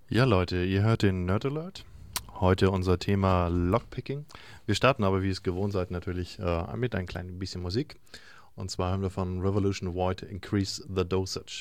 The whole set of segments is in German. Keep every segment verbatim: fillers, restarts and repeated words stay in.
Ja, Leute, ihr hört den Nerd Alert. Heute unser Thema Lockpicking. Wir starten aber, wie es gewohnt seid, natürlich äh, mit ein klein bisschen Musik. Und zwar haben wir von Revolution Void Increase the Dosage.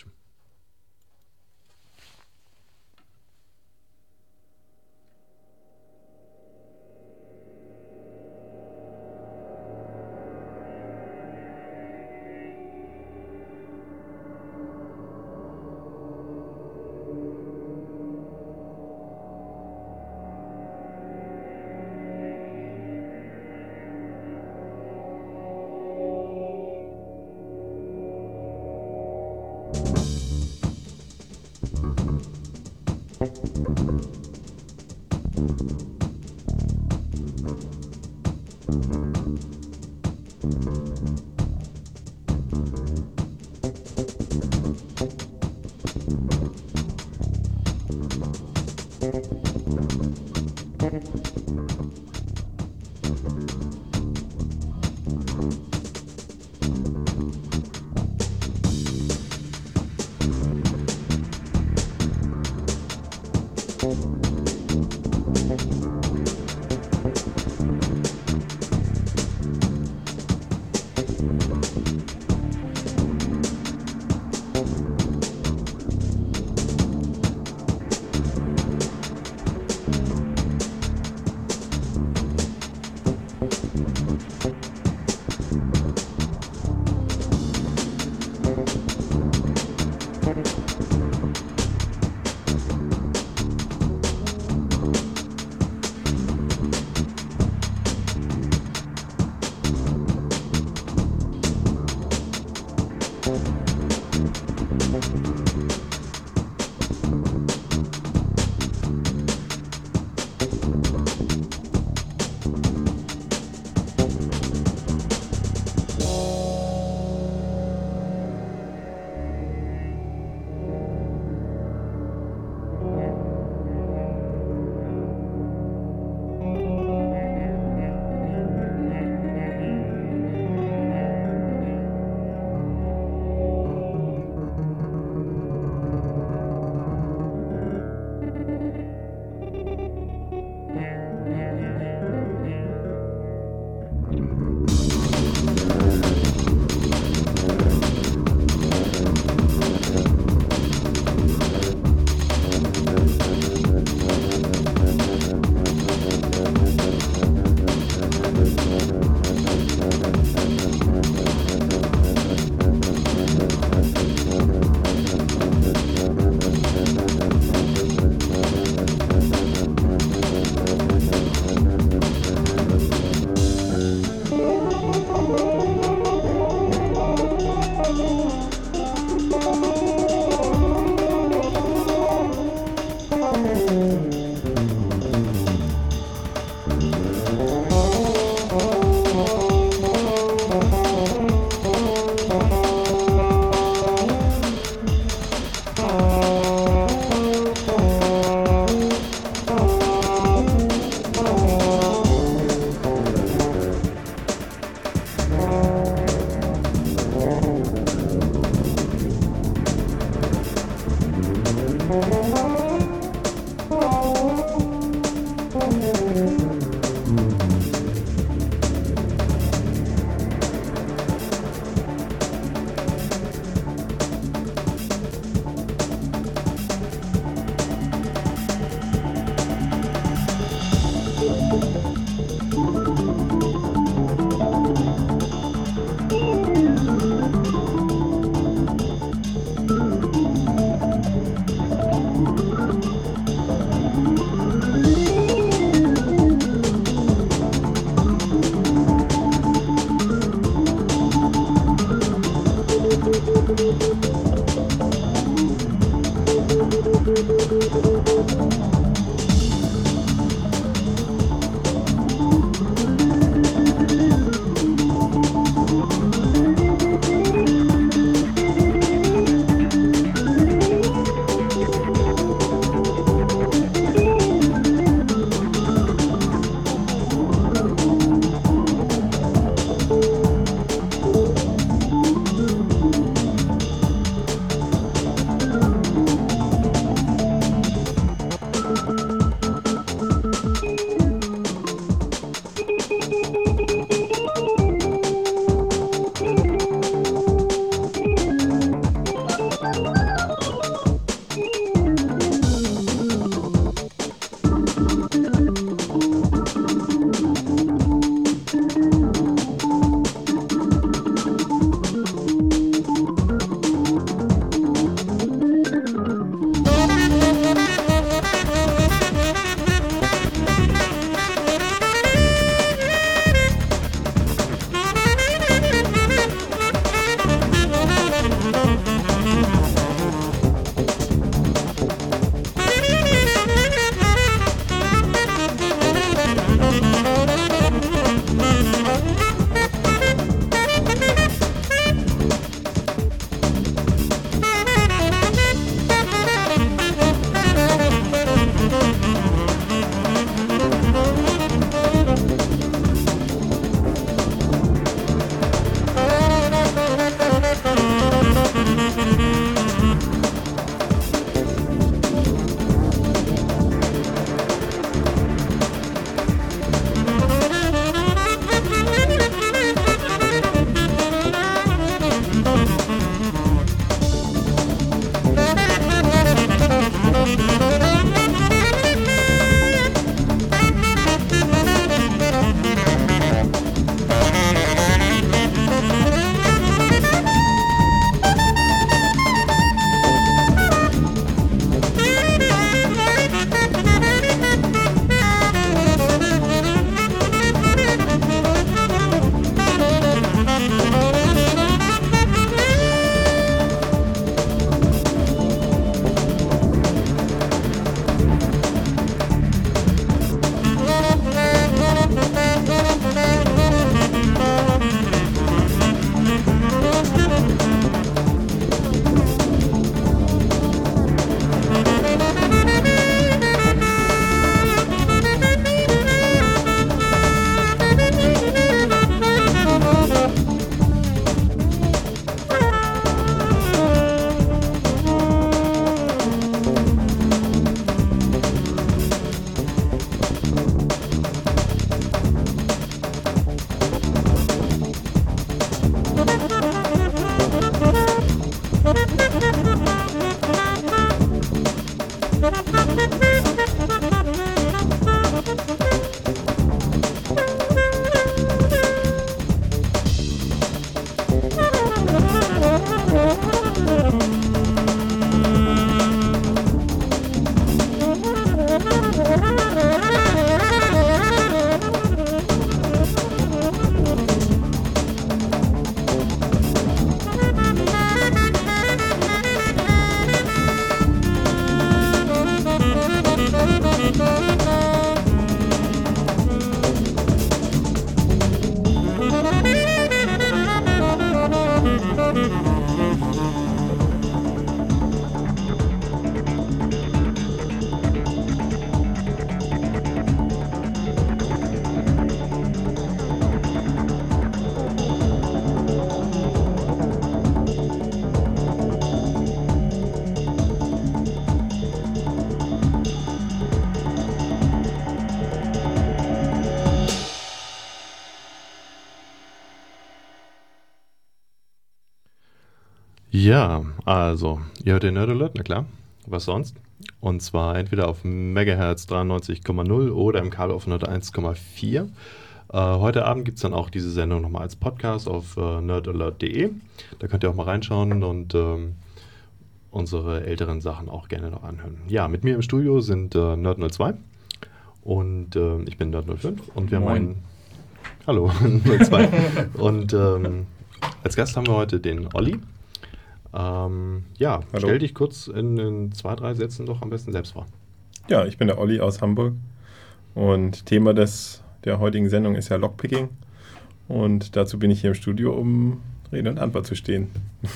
Ja, also, ihr hört den Nerd Alert, na klar, was sonst? Und zwar entweder auf Megahertz dreiundneunzig Komma null oder im Kabel auf hunderteins Komma vier. Äh, heute Abend gibt es dann auch diese Sendung nochmal als Podcast auf äh, nerdalert punkt de. Da könnt ihr auch mal reinschauen und ähm, unsere älteren Sachen auch gerne noch anhören. Ja, mit mir im Studio sind äh, Nerd null zwei und äh, ich bin Nerd null fünf und wir Moin. haben einen... Hallo, null zwei. Und ähm, als Gast haben wir heute den Olli. Ähm, ja, Hallo. Stell dich kurz in, in zwei, drei Sätzen doch am besten selbst vor. Ja, ich bin der Olli aus Hamburg und Thema des, der heutigen Sendung ist ja Lockpicking und dazu bin ich hier im Studio, um Rede und Antwort zu stehen.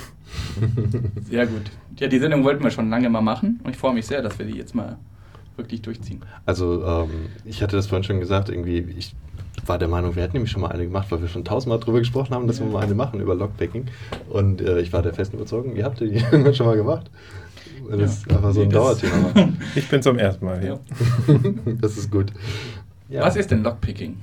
Sehr gut. Ja, die Sendung wollten wir schon lange mal machen und ich freue mich sehr, dass wir die jetzt mal wirklich durchziehen. Also ähm, ich hatte das vorhin schon gesagt, irgendwie, ich war der Meinung, wir hätten nämlich schon mal eine gemacht, weil wir schon tausendmal drüber gesprochen haben, dass wir mal eine machen über Lockpicking. Und äh, ich war der festen Überzeugung, ihr habt die irgendwann schon mal gemacht. Weil das Ja. einfach so ein Nee, das- Dauerthema war. Ich bin zum ersten Mal hier. Ja. Das ist gut. Ja. Was ist denn Lockpicking?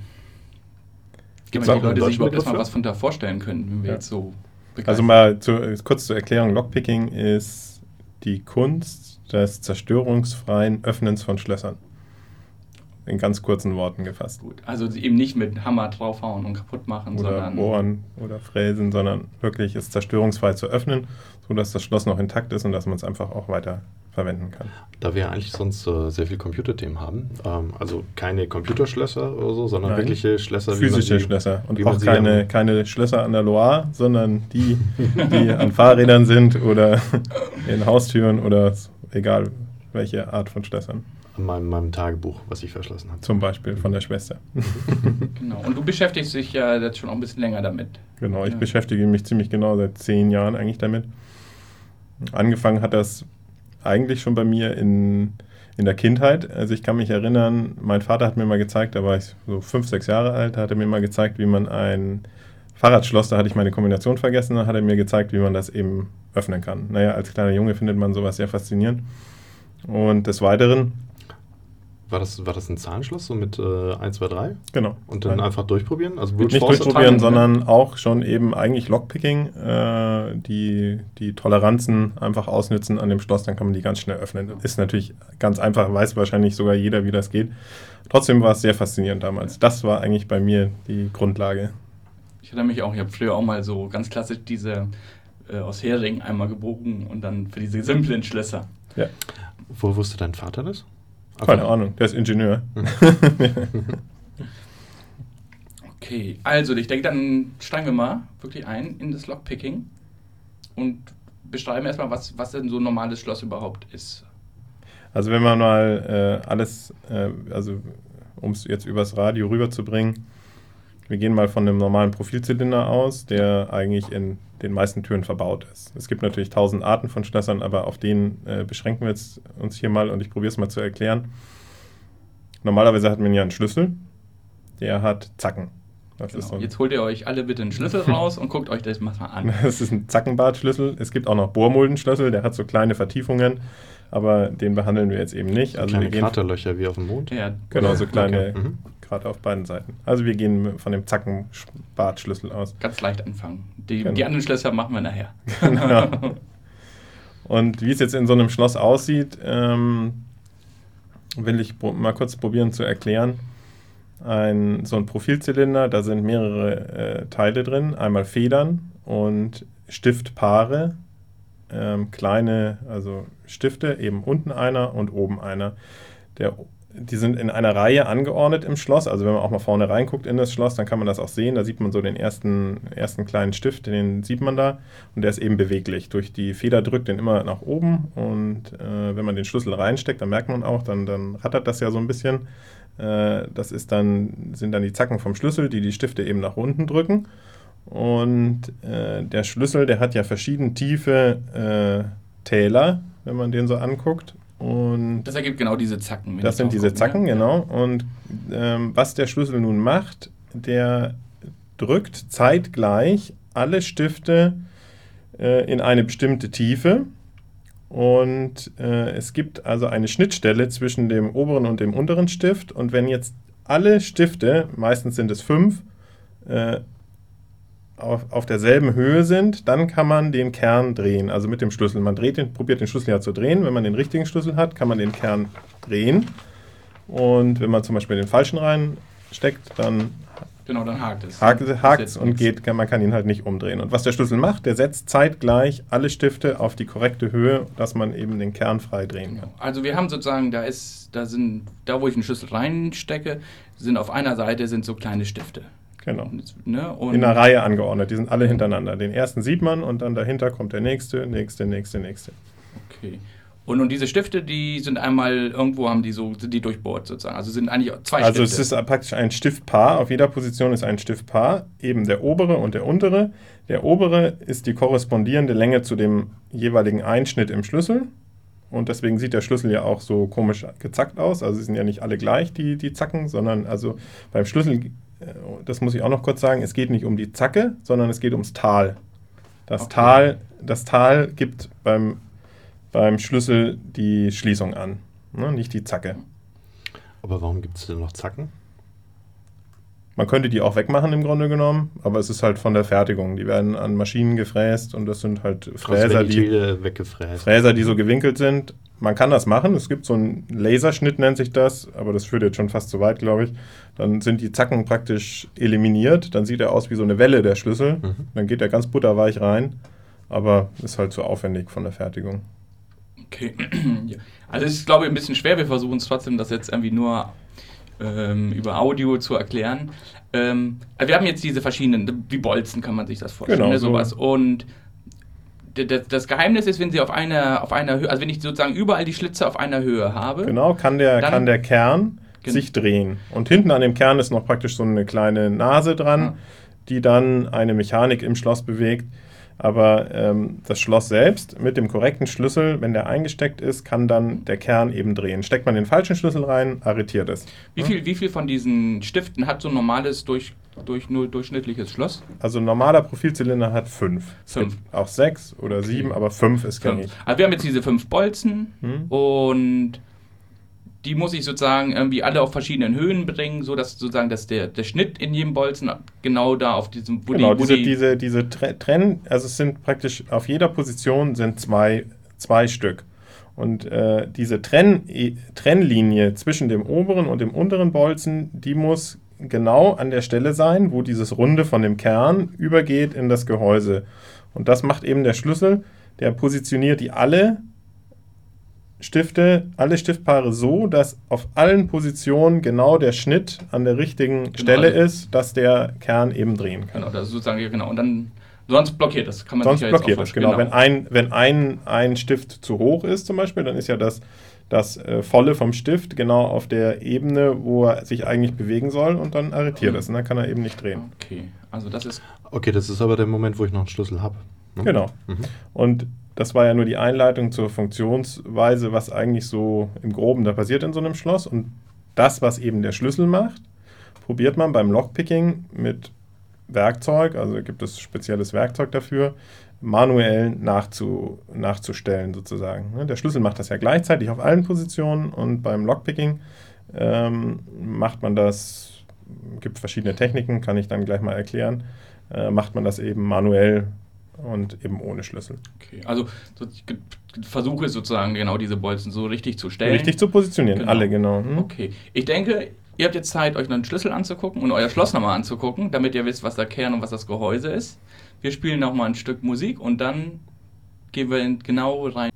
Gibt's Damit auch die einen Leute sich deutschen überhaupt Begriff erstmal für? was von da vorstellen können, wenn wir Ja. jetzt so Also begeistert mal zu, kurz zur Erklärung, Lockpicking ist die Kunst des zerstörungsfreien Öffnens von Schlössern. In ganz kurzen Worten gefasst. gut. Also eben nicht mit Hammer draufhauen und kaputt machen, Oder sondern bohren oder fräsen, sondern wirklich es zerstörungsfrei zu öffnen, sodass das Schloss noch intakt ist und dass man es einfach auch weiter verwenden kann. Da wir eigentlich sonst äh, sehr viel Computerthemen haben, ähm, also keine Computerschlösser oder so, sondern Nein. wirkliche Schlösser. Physische wie man sie, Schlösser und wie man auch sie keine, am- keine Schlösser an der Loire, sondern die, die an Fahrrädern sind oder in Haustüren oder egal welche Art von Schlössern. an meinem, meinem Tagebuch, was ich verschlossen habe. Zum Beispiel von der Schwester. genau. Und du beschäftigst dich ja jetzt schon auch ein bisschen länger damit. Genau, ich Ja. beschäftige mich ziemlich genau seit zehn Jahren eigentlich damit. Angefangen hat das eigentlich schon bei mir in, in der Kindheit. Also ich kann mich erinnern, mein Vater hat mir mal gezeigt, da war ich so fünf, sechs Jahre alt, da hat er mir mal gezeigt, wie man ein Fahrradschloss, da hatte ich meine Kombination vergessen, da hat er mir gezeigt, wie man das eben öffnen kann. Naja, als kleiner Junge findet man sowas sehr faszinierend. Und des Weiteren, War das, war das ein Zahlenschloss, so mit äh, eins, zwei, drei? genau. Und dann einfach durchprobieren? Also Brute Nicht Force durchprobieren, Attacken? sondern auch schon eben eigentlich Lockpicking, äh, die, die Toleranzen einfach ausnützen an dem Schloss, dann kann man die ganz schnell öffnen. Ist natürlich ganz einfach, weiß wahrscheinlich sogar jeder, wie das geht. Trotzdem war es sehr faszinierend damals. Das war eigentlich bei mir die Grundlage. Ich erinnere mich auch, ich habe früher auch mal so ganz klassisch diese äh, aus Hering einmal gebogen und dann für diese simplen Schlösser. Ja, Wo wusste dein Vater das? keine Ahnung, der ist Ingenieur. Okay, also ich denke, dann steigen wir mal wirklich ein in das Lockpicking und beschreiben erstmal, was, was denn so ein normales Schloss überhaupt ist. Also wenn man mal äh, alles, äh, also um es jetzt übers Radio rüberzubringen, wir gehen mal von einem normalen Profilzylinder aus, der eigentlich in den meisten Türen verbaut ist. Es gibt natürlich tausend Arten von Schlössern, aber auf den äh, beschränken wir jetzt uns hier mal und ich probiere es mal zu erklären. Normalerweise hat man ja einen Schlüssel, der hat Zacken. Das, ist Genau. so ein, Jetzt holt ihr euch alle bitte einen Schlüssel raus und guckt euch das mal an. das ist ein Zackenbartschlüssel. Es gibt auch noch Bohrmuldenschlüssel, der hat so kleine Vertiefungen, aber den behandeln wir jetzt eben nicht. Also Kleine wir gehen Kraterlöcher wie auf dem Mond? Ja, Genau, so kleine, Okay. Mhm. gerade auf beiden Seiten. Also wir gehen von dem Zackenbartschlüssel aus. ganz leicht anfangen. Die, Genau. die anderen Schlösser machen wir nachher. Genau. Und wie es jetzt in so einem Schloss aussieht, ähm, will ich pro- mal kurz probieren zu erklären. Ein, so ein Profilzylinder, da sind mehrere äh, Teile drin. Einmal Federn und Stiftpaare. Ähm, kleine, also Stifte, eben unten einer und oben einer. Der, die sind in einer Reihe angeordnet im Schloss. Also wenn man auch mal vorne reinguckt in das Schloss, dann kann man das auch sehen. Da sieht man so den ersten, ersten kleinen Stift, den sieht man da. Und der ist eben beweglich. Durch die Feder drückt den immer nach oben. Und äh, wenn man den Schlüssel reinsteckt, dann merkt man auch, dann, dann rattert das ja so ein bisschen. Äh, das ist dann, sind dann die Zacken vom Schlüssel, die die Stifte eben nach unten drücken. Und äh, der Schlüssel, der hat ja verschieden tiefe äh, Täler, wenn man den so anguckt. Und Das ergibt genau diese Zacken. wenn das die sind drauf diese gucken, Zacken, ja. genau. Und ähm, was der Schlüssel nun macht, der drückt zeitgleich alle Stifte äh, in eine bestimmte Tiefe. Und äh, es gibt also eine Schnittstelle zwischen dem oberen und dem unteren Stift. Und wenn jetzt alle Stifte, meistens sind es fünf, äh, auf, auf derselben Höhe sind, dann kann man den Kern drehen, also mit dem Schlüssel. Man dreht den, probiert den Schlüssel ja zu drehen. Wenn man den richtigen Schlüssel hat, kann man den Kern drehen. Und wenn man zum Beispiel den falschen reinsteckt, dann Genau, dann hakt es. hakt es und geht, kann, man kann ihn halt nicht umdrehen. Und was der Schlüssel macht, der setzt zeitgleich alle Stifte auf die korrekte Höhe, dass man eben den Kern frei drehen kann. Also wir haben sozusagen, da ist, da sind, da wo ich einen Schlüssel reinstecke, sind auf einer Seite sind so kleine Stifte. Genau. Und, ne, und in einer Reihe angeordnet, die sind alle hintereinander. Den ersten sieht man und dann dahinter kommt der nächste, nächste, nächste, nächste. Okay. Und, und diese Stifte, die sind einmal, irgendwo haben die so, sind die durchbohrt sozusagen. Also sind eigentlich zwei also Stifte. Also es ist praktisch ein Stiftpaar. Auf jeder Position ist ein Stiftpaar, eben der obere und der untere. Der obere ist die korrespondierende Länge zu dem jeweiligen Einschnitt im Schlüssel. Und deswegen sieht der Schlüssel ja auch so komisch gezackt aus. Also sie sind ja nicht alle gleich, die, die Zacken, sondern also beim Schlüssel, das muss ich auch noch kurz sagen, es geht nicht um die Zacke, sondern es geht ums Tal. Das, okay. Tal, das Tal gibt beim beim Schlüssel die Schließung an, ne? Nicht die Zacke. Aber warum gibt es denn noch Zacken? Man könnte die auch wegmachen im Grunde genommen, aber es ist halt von der Fertigung. Die werden an Maschinen gefräst und das sind halt Fräser, die, weggefräst. Fräser, die so gewinkelt sind. Man kann das machen, es gibt so einen Laserschnitt, nennt sich das, aber das führt jetzt schon fast zu weit, glaube ich. Dann sind die Zacken praktisch eliminiert, dann sieht er aus wie so eine Welle, der Schlüssel. Mhm. Dann geht er ganz butterweich rein, aber ist halt zu aufwendig von der Fertigung. Okay, ja. Also es ist, glaube ich, ein bisschen schwer. Wir versuchen es trotzdem, das jetzt irgendwie nur ähm, über Audio zu erklären. Ähm, wir haben jetzt diese verschiedenen, wie Bolzen kann man sich das vorstellen, genau, ne, sowas. So. Und das, das Geheimnis ist, wenn sie auf einer, auf einer Höhe, also wenn ich sozusagen überall die Schlitze auf einer Höhe habe. Genau, kann der, dann, kann der Kern gen- sich drehen. Und hinten an dem Kern ist noch praktisch so eine kleine Nase dran, ja. die dann eine Mechanik im Schloss bewegt. Aber ähm, das Schloss selbst mit dem korrekten Schlüssel, wenn der eingesteckt ist, kann dann der Kern eben drehen. Steckt man den falschen Schlüssel rein, arretiert es. Wie viel, wie viel von diesen Stiften hat so ein normales, durch, durch, nur durchschnittliches Schloss? Also ein normaler Profilzylinder hat fünf. Fünf. Auch sechs oder okay. sieben, aber fünf ist gängig. Also wir haben jetzt diese fünf Bolzen hm. und die muss ich sozusagen irgendwie alle auf verschiedenen Höhen bringen, sodass sozusagen dass der, der Schnitt in jedem Bolzen genau da auf diesem... Wo genau, die, wo diese, die diese, diese Trenn... Also es sind praktisch auf jeder Position sind zwei, zwei Stück. Und äh, diese Trenn, Trennlinie zwischen dem oberen und dem unteren Bolzen, die muss genau an der Stelle sein, wo dieses Runde von dem Kern übergeht in das Gehäuse. Und das macht eben der Schlüssel, der positioniert die alle Stifte, alle Stiftpaare so, dass auf allen Positionen genau der Schnitt an der richtigen genau, Stelle also ist, dass der Kern eben drehen kann. Genau, das ist sozusagen, genau. Und dann, sonst blockiert das. Kann man sonst sich ja blockiert jetzt das, genau. genau. Wenn, ein, wenn ein, ein Stift zu hoch ist zum Beispiel, dann ist ja das, das äh, Volle vom Stift genau auf der Ebene, wo er sich eigentlich bewegen soll und dann arretiert mhm. es und dann kann er eben nicht drehen. Okay, also das ist... Okay, das ist aber der Moment, wo ich noch einen Schlüssel habe. Ne? Genau. Mhm. Und das war ja nur die Einleitung zur Funktionsweise, was eigentlich so im Groben da passiert in so einem Schloss. Und das, was eben der Schlüssel macht, probiert man beim Lockpicking mit Werkzeug, also gibt es spezielles Werkzeug dafür, manuell nachzu, nachzustellen sozusagen. Der Schlüssel macht das ja gleichzeitig auf allen Positionen und beim Lockpicking ähm, macht man das, gibt verschiedene Techniken, kann ich dann gleich mal erklären, äh, macht man das eben manuell und eben ohne Schlüssel. Okay, also so, ich versuche sozusagen genau diese Bolzen so richtig zu stellen. Richtig zu positionieren, genau. alle genau. Hm? Okay, ich denke, ihr habt jetzt Zeit, euch einen Schlüssel anzugucken und euer Schloss nochmal anzugucken, damit ihr wisst, was der Kern und was das Gehäuse ist. Wir spielen nochmal ein Stück Musik und dann gehen wir in genau rein.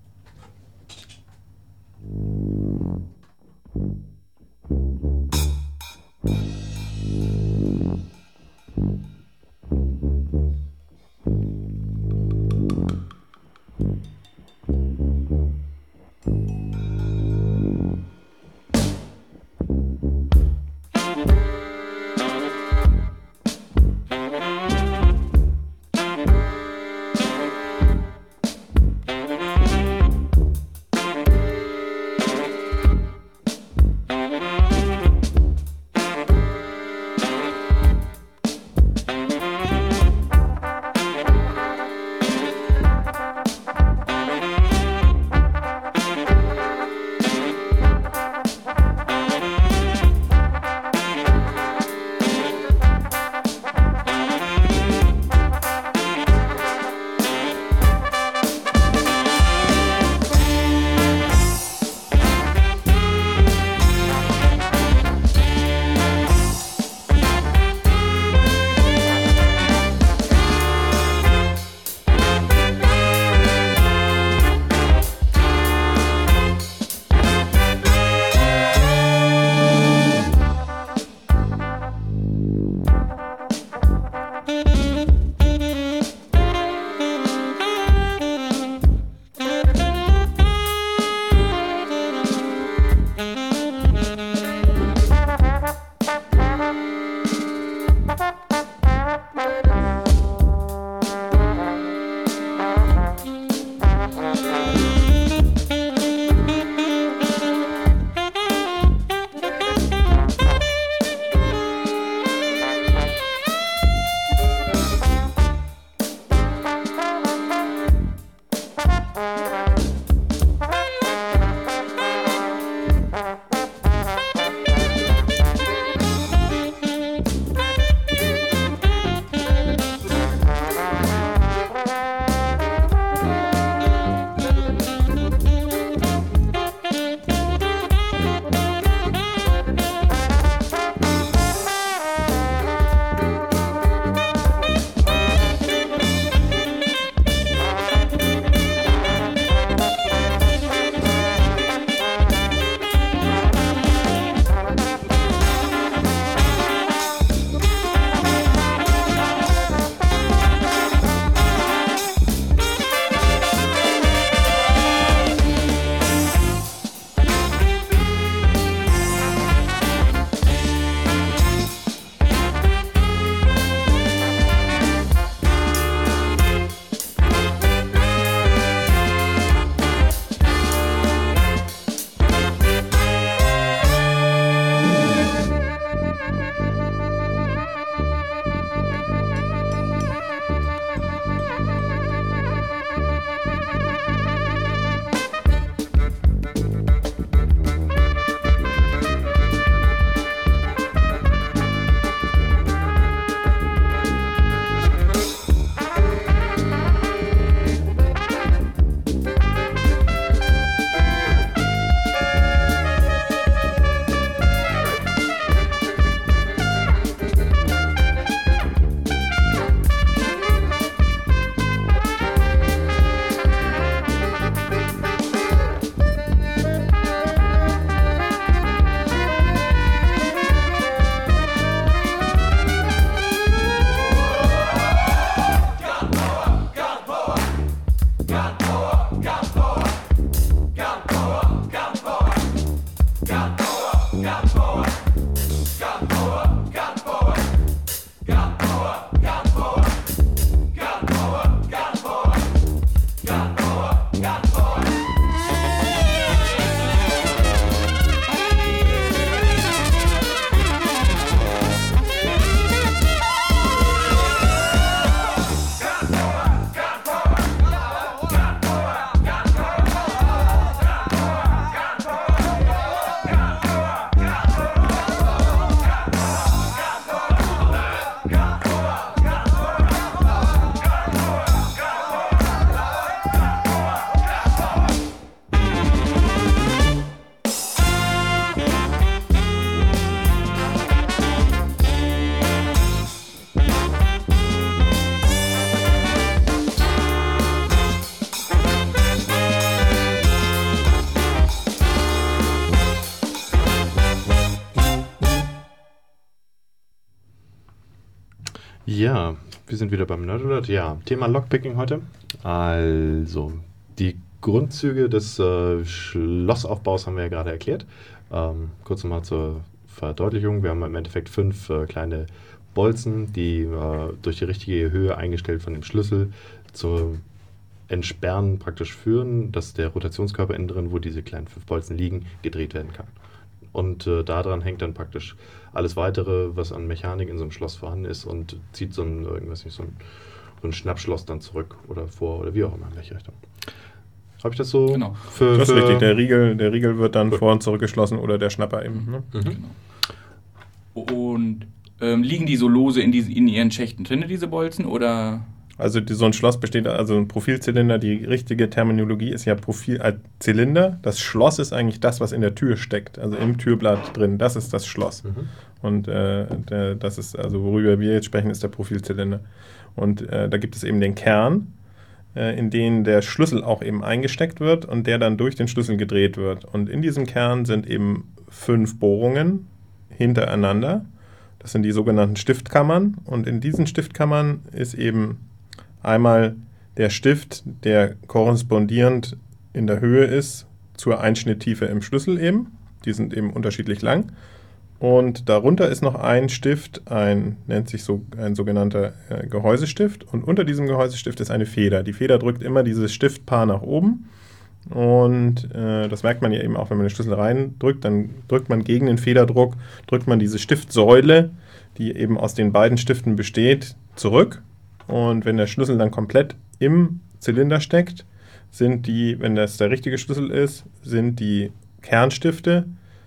Ja, wir sind wieder beim Nerd Alert. Ja, Thema Lockpicking heute. Also, die Grundzüge des äh, Schlossaufbaus haben wir ja gerade erklärt. Ähm, kurz nochmal zur Verdeutlichung. Wir haben im Endeffekt fünf äh, kleine Bolzen, die äh, durch die richtige Höhe eingestellt von dem Schlüssel zu Entsperren praktisch führen, dass der Rotationskörper innen drin, wo diese kleinen fünf Bolzen liegen, gedreht werden kann. Und äh, daran hängt dann praktisch alles weitere, was an Mechanik in so einem Schloss vorhanden ist, und zieht so ein, irgendwas nicht, so ein, so ein Schnappschloss dann zurück oder vor oder wie auch immer, in welche Richtung. Habe ich das so? Genau. Für, Das ist für richtig, der Riegel, der Riegel wird dann Gut. vor und zurückgeschlossen oder der Schnapper eben. Ne? Mhm. Genau. Und ähm, liegen die so lose in, diese, in ihren Schächten drin, diese Bolzen, oder? Also die, so ein Schloss besteht, also ein Profilzylinder, die richtige Terminologie ist ja Profil als Zylinder. Das Schloss ist eigentlich das, was in der Tür steckt, also im Türblatt drin. Das ist das Schloss. Mhm. Und äh, der, das ist, also worüber wir jetzt sprechen, ist der Profilzylinder. Und äh, da gibt es eben den Kern, äh, in den der Schlüssel auch eben eingesteckt wird und der dann durch den Schlüssel gedreht wird. Und in diesem Kern sind eben fünf Bohrungen hintereinander. Das sind die sogenannten Stiftkammern. Und in diesen Stiftkammern ist eben einmal der Stift, der korrespondierend in der Höhe ist zur Einschnitttiefe im Schlüssel eben. Die sind eben unterschiedlich lang. Und darunter ist noch ein Stift, ein nennt sich so ein sogenannter äh, Gehäusestift. Und unter diesem Gehäusestift ist eine Feder. Die Feder drückt immer dieses Stiftpaar nach oben. Und äh, das merkt man ja eben auch, wenn man den Schlüssel reindrückt, dann drückt man gegen den Federdruck, drückt man diese Stiftsäule, die eben aus den beiden Stiften besteht, zurück. Und wenn der Schlüssel dann komplett im Zylinder steckt, sind die, wenn das der richtige Schlüssel ist, sind die Kernstifte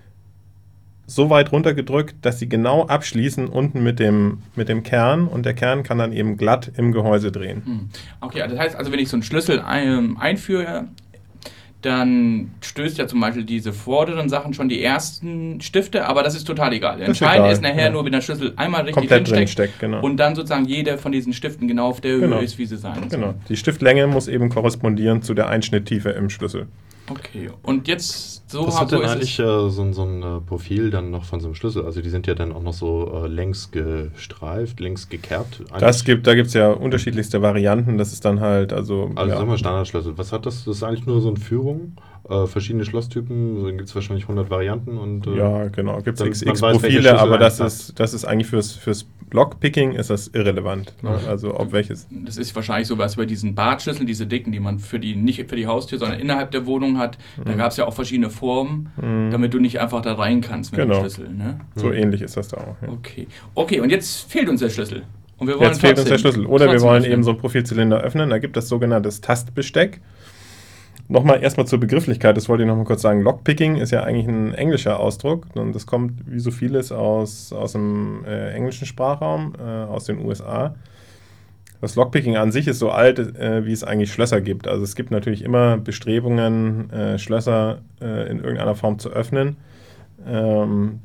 so weit runtergedrückt, dass sie genau abschließen unten mit dem, mit dem Kern, und der Kern kann dann eben glatt im Gehäuse drehen. Hm. Okay, das heißt also, wenn ich so einen Schlüssel ein, einführe, dann stößt ja zum Beispiel diese vorderen Sachen schon die ersten Stifte, aber das ist total egal. ist Entscheidend egal, ist nachher ja. nur, wenn der Schlüssel einmal richtig Komplett drin drinsteckt steckt, genau. und dann sozusagen jeder von diesen Stiften genau auf der Höhe Genau. ist, wie sie sein Genau. sollen. Die Stiftlänge muss eben korrespondieren zu der Einschnitttiefe im Schlüssel. Okay, und jetzt so, Was hat so denn ist eigentlich es. äh, so, ein- so ein äh, Profil dann noch von so einem Schlüssel? Also die sind ja dann auch noch so äh, längs gestreift, längs gekerbt. Das gibt, da gibt es ja unterschiedlichste Varianten. Das ist dann halt, also. Also ja. sagen wir Standardschlüssel. Was hat das? Das ist eigentlich nur so eine Führung. Äh, verschiedene Schlosstypen, so gibt es wahrscheinlich hundert Varianten. Und, äh, Ja, genau. Gibt es damit x, man x weiß, welche Profile, Schlüssel aber das reinpasst. ist, das ist eigentlich fürs, fürs Lockpicking ist das irrelevant. Ne? Ja. Also ob welches. Das ist wahrscheinlich so was bei diesen Bartschlüsseln, diese dicken, die man für die nicht für die Haustür, sondern innerhalb der Wohnung hat. Da Mhm. gab es ja auch verschiedene Formen, Mhm. damit du nicht einfach da rein kannst mit Genau. dem Schlüssel. Ne? So Mhm. ähnlich ist das da auch. Ja. Okay. Okay, und jetzt fehlt uns der Schlüssel. Und wir wollen Jetzt fehlt uns der trotzdem- Schlüssel. Oder wir trotzdem wollen öffnen. eben so einen Profilzylinder öffnen. Da gibt es sogenanntes Tastbesteck. Nochmal erstmal zur Begrifflichkeit, das wollte ich nochmal kurz sagen. Lockpicking ist ja eigentlich ein englischer Ausdruck. Und das kommt wie so vieles aus, aus dem äh, englischen Sprachraum, äh, aus den U S A. Das Lockpicking an sich ist so alt, äh, wie es eigentlich Schlösser gibt. Also es gibt natürlich immer Bestrebungen, äh, Schlösser äh, in irgendeiner Form zu öffnen. Ähm,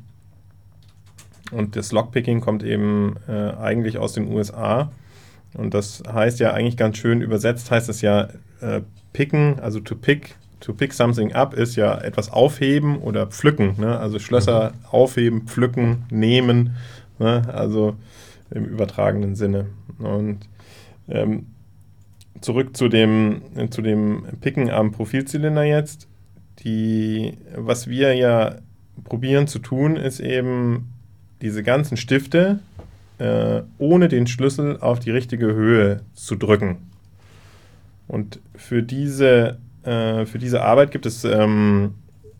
und das Lockpicking kommt eben äh, eigentlich aus den U S A. Und das heißt ja eigentlich ganz schön übersetzt, heißt es ja äh, picken, also to pick, to pick something up ist ja etwas aufheben oder pflücken. Ne? Also Schlösser mhm. aufheben, pflücken, nehmen, ne? Also im übertragenen Sinne. Und ähm, zurück zu dem, zu dem Picken am Profilzylinder jetzt. Die, was wir ja probieren zu tun, ist eben diese ganzen Stifte äh, ohne den Schlüssel auf die richtige Höhe zu drücken. Und für diese, äh, für diese Arbeit gibt es ähm,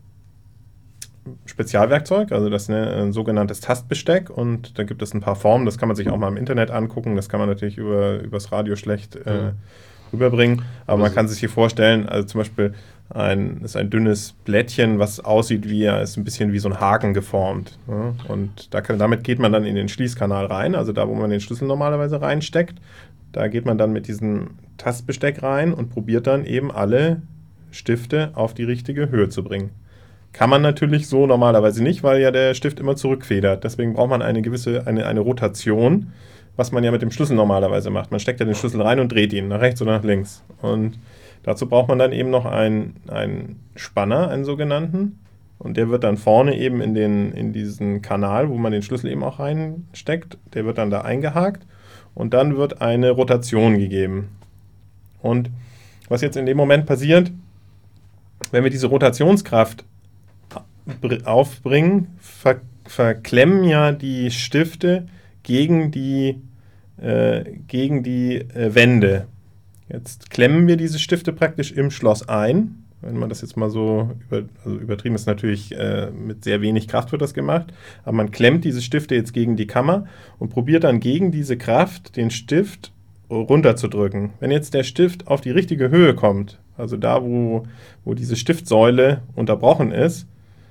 Spezialwerkzeug, also das ist eine, ein sogenanntes Tastbesteck, und da gibt es ein paar Formen, das kann man sich auch mal im Internet angucken, das kann man natürlich über übers Radio schlecht äh, Mhm. rüberbringen, aber Also man kann sich hier vorstellen, also zum Beispiel ein, ist ein dünnes Blättchen, was aussieht wie, ist ein bisschen wie so ein Haken geformt. Ne? Und da kann, damit geht man dann in den Schließkanal rein, also da, wo man den Schlüssel normalerweise reinsteckt. Da geht man dann mit diesem Tastbesteck rein und probiert dann eben alle Stifte auf die richtige Höhe zu bringen. Kann man natürlich so normalerweise nicht, weil ja der Stift immer zurückfedert. Deswegen braucht man eine gewisse, eine, eine Rotation, was man ja mit dem Schlüssel normalerweise macht. Man steckt ja den Schlüssel rein und dreht ihn nach rechts oder nach links. Und dazu braucht man dann eben noch einen, einen Spanner, einen sogenannten. Und der wird dann vorne eben in, den, in diesen Kanal, wo man den Schlüssel eben auch reinsteckt, der wird dann da eingehakt. und dann wird eine Rotation gegeben. Und was jetzt in dem Moment passiert, wenn wir diese Rotationskraft aufbringen, ver verklemmen ja die Stifte gegen die, äh, gegen die äh, Wände. Jetzt klemmen wir diese Stifte praktisch im Schloss ein. Wenn man das jetzt mal so über, also übertrieben ist, natürlich äh, mit sehr wenig Kraft wird das gemacht, aber man klemmt diese Stifte jetzt gegen die Kammer und probiert dann gegen diese Kraft den Stift runterzudrücken. Wenn jetzt der Stift auf die richtige Höhe kommt, also da, wo, wo diese Stiftsäule unterbrochen ist,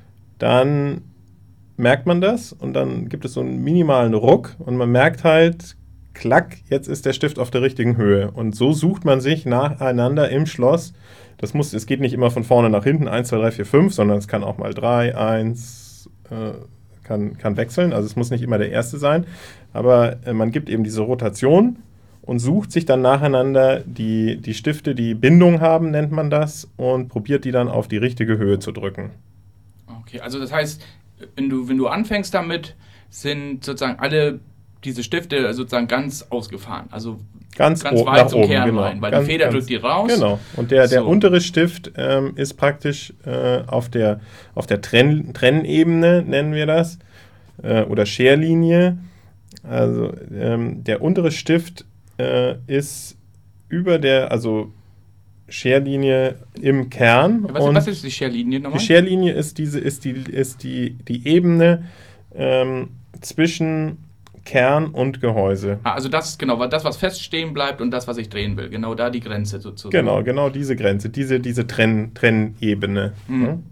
dann merkt man das und dann gibt es so einen minimalen Ruck und man merkt halt, klack, jetzt ist der Stift auf der richtigen Höhe. Und so sucht man sich nacheinander im Schloss. Das muss, es geht nicht immer von vorne nach hinten, eins, zwei, drei, vier, fünf, sondern es kann auch mal drei, eins, äh, kann, kann wechseln. Also es muss nicht immer der erste sein. Aber äh, man gibt eben diese Rotation und sucht sich dann nacheinander die, die Stifte, die Bindung haben, nennt man das, und probiert die dann auf die richtige Höhe zu drücken. Okay, also das heißt, wenn du, wenn du anfängst damit, sind sozusagen alle diese Stifte sozusagen ganz ausgefahren, also ganz, ganz weit nach zum oben, Kern genau. rein, weil ganz, die Feder ganz, drückt die raus. Genau, und der, der so. untere Stift ähm, ist praktisch äh, auf der, auf der Trenn, Trennebene, nennen wir das, äh, oder Scherlinie. Also ähm, der untere Stift äh, ist über der, also Scherlinie im Kern. Ja, was, und was ist die Scherlinie nochmal? Die Scherlinie ist, diese, ist, die, ist die, die Ebene ähm, zwischen Kern und Gehäuse. Ah, also das, genau, das, was feststehen bleibt und das, was ich drehen will. Genau da die Grenze sozusagen. Genau, genau diese Grenze, diese, diese Trenn, Trennebene. Mhm. Ja.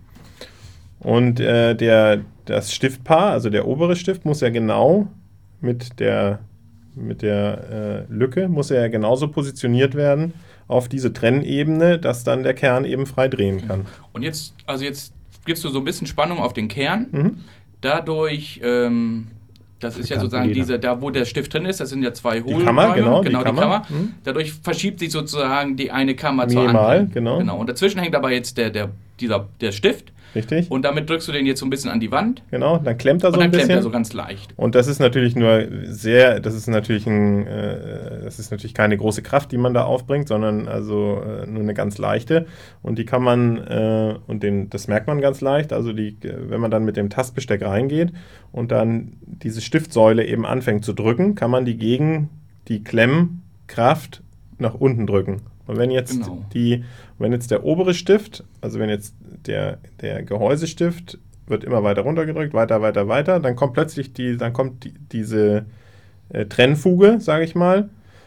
Und äh, der, das Stiftpaar, also der obere Stift, muss ja genau mit der, mit der äh, Lücke, muss er ja genauso positioniert werden auf diese Trennebene, dass dann der Kern eben frei drehen kann. Und jetzt, also jetzt gibst du so ein bisschen Spannung auf den Kern. Mhm. Dadurch, ähm, das ist ja sozusagen diese, da wo der Stift drin ist, das sind ja zwei Hohlräume. Die Kammer, genau, genau die die Kammer. Kammer. Mhm. Dadurch verschiebt sich sozusagen die eine Kammer zur Minimal, anderen. genau. genau. Und dazwischen hängt aber jetzt der, der, dieser, der Stift. Richtig. Und damit drückst du den jetzt so ein bisschen an die Wand. Genau, dann klemmt er so und dann ein bisschen. klemmt er so ganz leicht. Und das ist natürlich nur sehr, das ist natürlich ein, äh, das ist natürlich keine große Kraft, die man da aufbringt, sondern also äh, nur eine ganz leichte. Und die kann man, äh, und den, das merkt man ganz leicht, also die, wenn man dann mit dem Tastbesteck reingeht und dann diese Stiftsäule eben anfängt zu drücken, kann man die gegen die Klemmkraft nach unten drücken. Und wenn jetzt Genau. die, wenn jetzt der obere Stift, also wenn jetzt der, der Gehäusestift wird immer weiter runtergedrückt, weiter, weiter, weiter, dann kommt plötzlich die, dann kommt die, diese äh, Trennfuge, sage ich mal.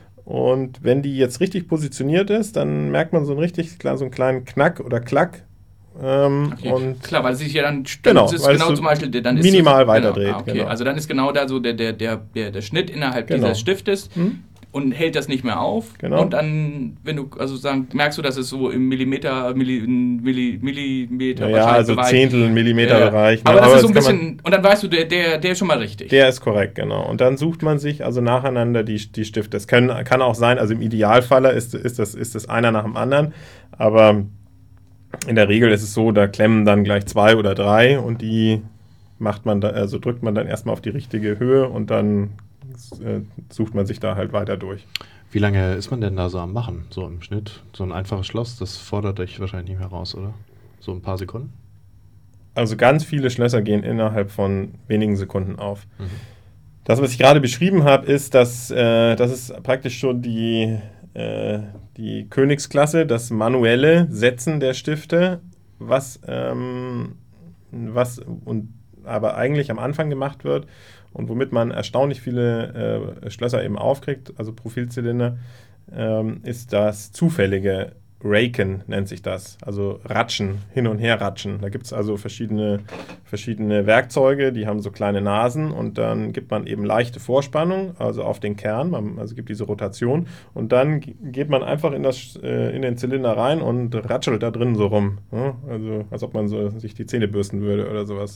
Und wenn die jetzt richtig positioniert ist, dann merkt man so einen richtig klar, so einen kleinen Knack oder Klack. Ähm, Okay. und Klar, weil es sich ja dann Genau, das ist weil es genau so zum Beispiel, dann ist minimal es, weiterdreht, Genau, ah, okay. genau. Also dann ist genau da so der, der, der, der, der Schnitt innerhalb Genau. dieses Stiftes. Hm? Und hält das nicht mehr auf. Genau. Und dann, wenn du, also sagen, merkst du, dass es so im Millimeter, Milli, Milli, Millimeter Ja, also Bereich- Zehntel, Millimeter Ja, ja. Bereich. ne? Aber das ist so ein kann man- bisschen, und dann weißt du, der, der, der ist schon mal richtig. Der ist korrekt, genau. Und dann sucht man sich also nacheinander die, die Stifte. Es können, kann auch sein, also im Idealfall ist, ist, das, ist das einer nach dem anderen, aber in der Regel ist es so, da klemmen dann gleich zwei oder drei und die macht man da, also drückt man dann erstmal auf die richtige Höhe und dann äh, sucht man sich da halt weiter durch. Wie lange ist man denn da so am Machen, so im Schnitt? So ein einfaches Schloss, das fordert euch wahrscheinlich nicht mehr raus, oder? So ein paar Sekunden? Also ganz viele Schlösser gehen innerhalb von wenigen Sekunden auf. Mhm. Das, was ich gerade beschrieben habe, ist, dass äh, das ist praktisch schon die, äh, die Königsklasse, das manuelle Setzen der Stifte, was, ähm, was und aber eigentlich am Anfang gemacht wird und womit man erstaunlich viele äh, Schlösser eben aufkriegt, also Profilzylinder, ähm, ist das zufällige Raken, nennt sich das. Also Ratschen, hin und her ratschen. Da gibt es also verschiedene, verschiedene Werkzeuge, die haben so kleine Nasen und dann gibt man eben leichte Vorspannung, also auf den Kern, man, also gibt diese Rotation und dann g- geht man einfach in, das, äh, in den Zylinder rein und ratschelt da drin so rum. Ja? Also als ob man so sich die Zähne bürsten würde oder sowas.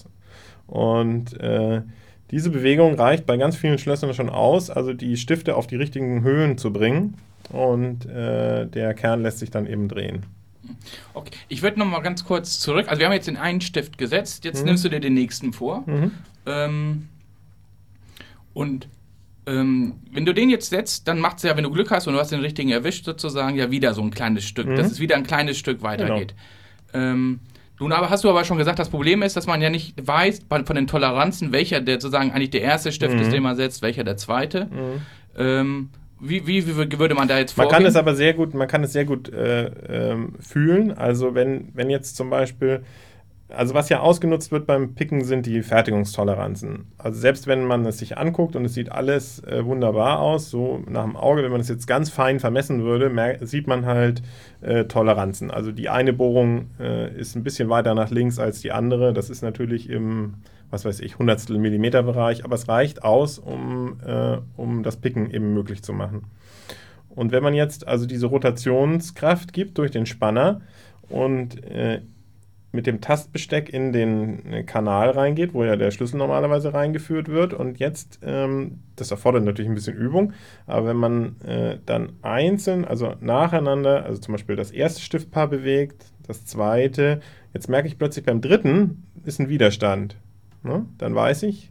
Und äh, diese Bewegung reicht bei ganz vielen Schlössern schon aus, also die Stifte auf die richtigen Höhen zu bringen. Und äh, der Kern lässt sich dann eben drehen. Okay. Ich würde noch mal ganz kurz zurück. Also wir haben jetzt den einen Stift gesetzt, jetzt Mhm. nimmst du dir den nächsten vor. Mhm. Ähm, und ähm, wenn du den jetzt setzt, dann macht es ja, wenn du Glück hast und du hast den richtigen erwischt, sozusagen ja wieder so ein kleines Stück, Mhm. dass es wieder ein kleines Stück weitergeht. Genau. Ähm, Nun aber hast du aber schon gesagt, das Problem ist, dass man ja nicht weiß bei, von den Toleranzen, welcher der sozusagen eigentlich der erste Stift Mhm. ist, den man setzt, welcher der zweite. Mhm. Ähm, wie, wie, wie würde man da jetzt Man vorgehen? kann es aber sehr gut, man kann es sehr gut äh, ähm, fühlen. Also wenn, wenn jetzt zum Beispiel, also was ja ausgenutzt wird beim Picken, sind die Fertigungstoleranzen. Also selbst wenn man es sich anguckt und es sieht alles äh, wunderbar aus, so nach dem Auge, wenn man es jetzt ganz fein vermessen würde, mer- sieht man halt äh, Toleranzen. Also die eine Bohrung äh, ist ein bisschen weiter nach links als die andere. Das ist natürlich im, was weiß ich, Hundertstel Millimeter Bereich, aber es reicht aus, um, äh, um das Picken eben möglich zu machen. Und wenn man jetzt also diese Rotationskraft gibt durch den Spanner und äh, mit dem Tastbesteck in den Kanal reingeht, wo ja der Schlüssel normalerweise reingeführt wird. Und jetzt, ähm, das erfordert natürlich ein bisschen Übung, aber wenn man äh, dann einzeln, also nacheinander, also zum Beispiel das erste Stiftpaar bewegt, das zweite, jetzt merke ich plötzlich beim dritten ist ein Widerstand. Ne? Dann weiß ich,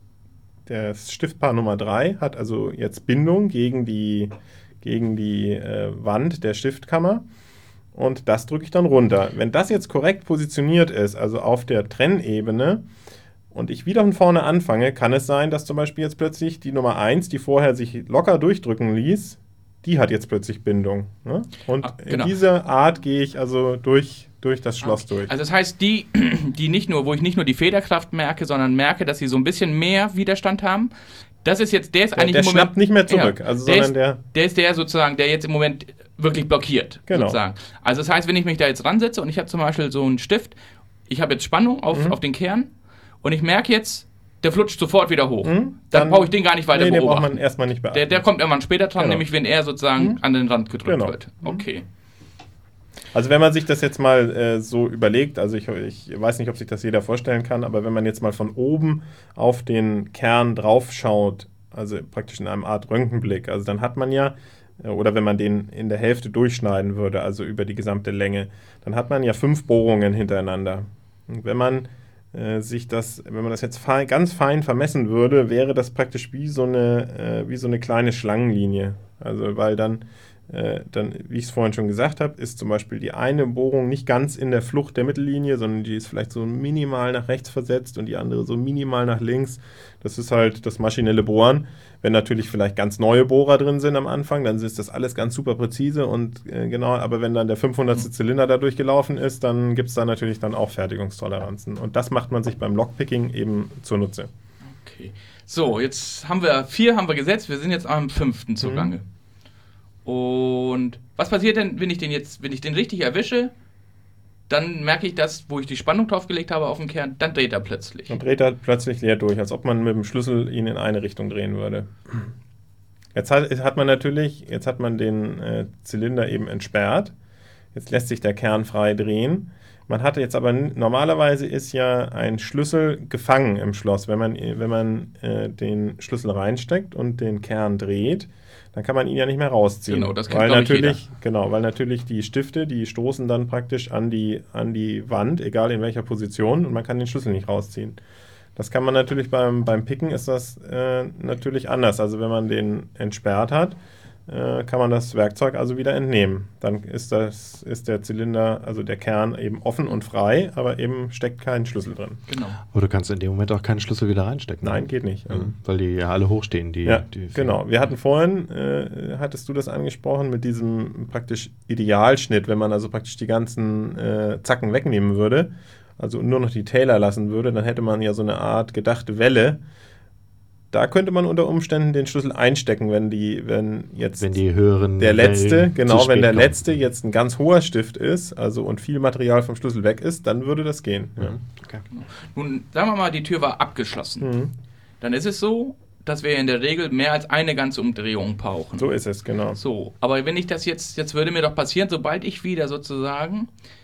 das Stiftpaar Nummer drei hat also jetzt Bindung gegen die, gegen die äh, Wand der Stiftkammer. Und das drücke ich dann runter. Wenn das jetzt korrekt positioniert ist, also auf der Trennebene, und ich wieder von vorne anfange, kann es sein, dass zum Beispiel jetzt plötzlich die Nummer eins, die vorher sich locker durchdrücken ließ, die hat jetzt plötzlich Bindung. Ne? Und Ah, genau. in dieser Art gehe ich also durch, durch das Schloss Okay. durch. Also das heißt, die, die nicht nur, wo ich nicht nur die Federkraft merke, sondern merke, dass sie so ein bisschen mehr Widerstand haben, das ist jetzt, der ist der eigentlich der im Moment... schnappt nicht mehr zurück, Ja, also, der, sondern ist, der... der ist der sozusagen, der jetzt im Moment wirklich blockiert, Genau. sozusagen. Also das heißt, wenn ich mich da jetzt ransetze und ich habe zum Beispiel so einen Stift, ich habe jetzt Spannung auf, Mhm. auf den Kern und ich merke jetzt, der flutscht sofort wieder hoch. Mhm, Dann, dann- brauche ich den gar nicht weiter nee, den braucht beobachten. man erstmal nicht beachten. Der, der kommt irgendwann später dran, Genau. nämlich wenn er sozusagen Mhm. an den Rand gedrückt Genau. wird. Okay. Also wenn man sich das jetzt mal äh, so überlegt, also ich, ich weiß nicht, ob sich das jeder vorstellen kann, aber wenn man jetzt mal von oben auf den Kern drauf schaut, also praktisch in einem Art Röntgenblick, also dann hat man ja, äh, oder wenn man den in der Hälfte durchschneiden würde, also über die gesamte Länge, dann hat man ja fünf Bohrungen hintereinander. Und wenn man äh, sich das, wenn man das jetzt fein, ganz fein vermessen würde, wäre das praktisch wie so eine, äh, wie so eine kleine Schlangenlinie. Also weil dann Äh, dann, wie ich es vorhin schon gesagt habe, ist zum Beispiel die eine Bohrung nicht ganz in der Flucht der Mittellinie, sondern die ist vielleicht so minimal nach rechts versetzt und die andere so minimal nach links. Das ist halt das maschinelle Bohren. Wenn natürlich vielleicht ganz neue Bohrer drin sind am Anfang, dann ist das alles ganz super präzise und äh, genau, aber wenn dann der fünfhundertste Zylinder da durchgelaufen ist, dann gibt es da natürlich dann auch Fertigungstoleranzen. Und das macht man sich beim Lockpicking eben zunutze. Okay. So, jetzt haben wir vier haben wir gesetzt, wir sind jetzt am fünften zugange. Mhm. Und was passiert denn, wenn ich den jetzt, wenn ich den richtig erwische, dann merke ich das, wo ich die Spannung draufgelegt habe auf den Kern, dann dreht er plötzlich. Und dreht er plötzlich leer durch, als ob man mit dem Schlüssel ihn in eine Richtung drehen würde. Jetzt hat, hat man natürlich, jetzt hat man den äh, Zylinder eben entsperrt. Jetzt lässt sich der Kern frei drehen. Man hatte jetzt aber, normalerweise ist ja ein Schlüssel gefangen im Schloss. Wenn man, wenn man äh, den Schlüssel reinsteckt und den Kern dreht, dann kann man ihn ja nicht mehr rausziehen. Genau, das kennt, weil glaub ich, natürlich, genau, weil natürlich die Stifte, die stoßen dann praktisch an die, an die Wand, egal in welcher Position, und man kann den Schlüssel nicht rausziehen. Das kann man natürlich beim, beim Picken ist das äh, natürlich anders. Also wenn man den entsperrt hat, äh, kann man das Werkzeug also wieder entnehmen. Dann ist, das, ist der Zylinder, also der Kern eben offen und frei, aber eben steckt kein Schlüssel drin. Genau. Aber du kannst in dem Moment auch keinen Schlüssel wieder reinstecken. Nein, geht nicht. Also, Mhm. Weil die ja alle hochstehen. Die, ja, die genau. Wir hatten vorhin, äh, hattest du das angesprochen, mit diesem praktisch Idealschnitt, wenn man also praktisch die ganzen äh, Zacken wegnehmen würde, also nur noch die Täler lassen würde, dann hätte man ja so eine Art gedachte Welle. Da könnte man unter Umständen den Schlüssel einstecken, wenn die, wenn jetzt Wenn die höheren der letzte, Wellen genau, zu wenn spät der kommen. letzte jetzt ein ganz hoher Stift ist, also und viel Material vom Schlüssel weg ist, dann würde das gehen. Ja. Mhm. Okay. Nun, sagen wir mal, die Tür war abgeschlossen. Mhm. Dann ist es so, dass wir in der Regel mehr als eine ganze Umdrehung brauchen. So ist es, genau. So, aber wenn ich das jetzt, jetzt würde mir doch passieren, sobald ich wieder sozusagen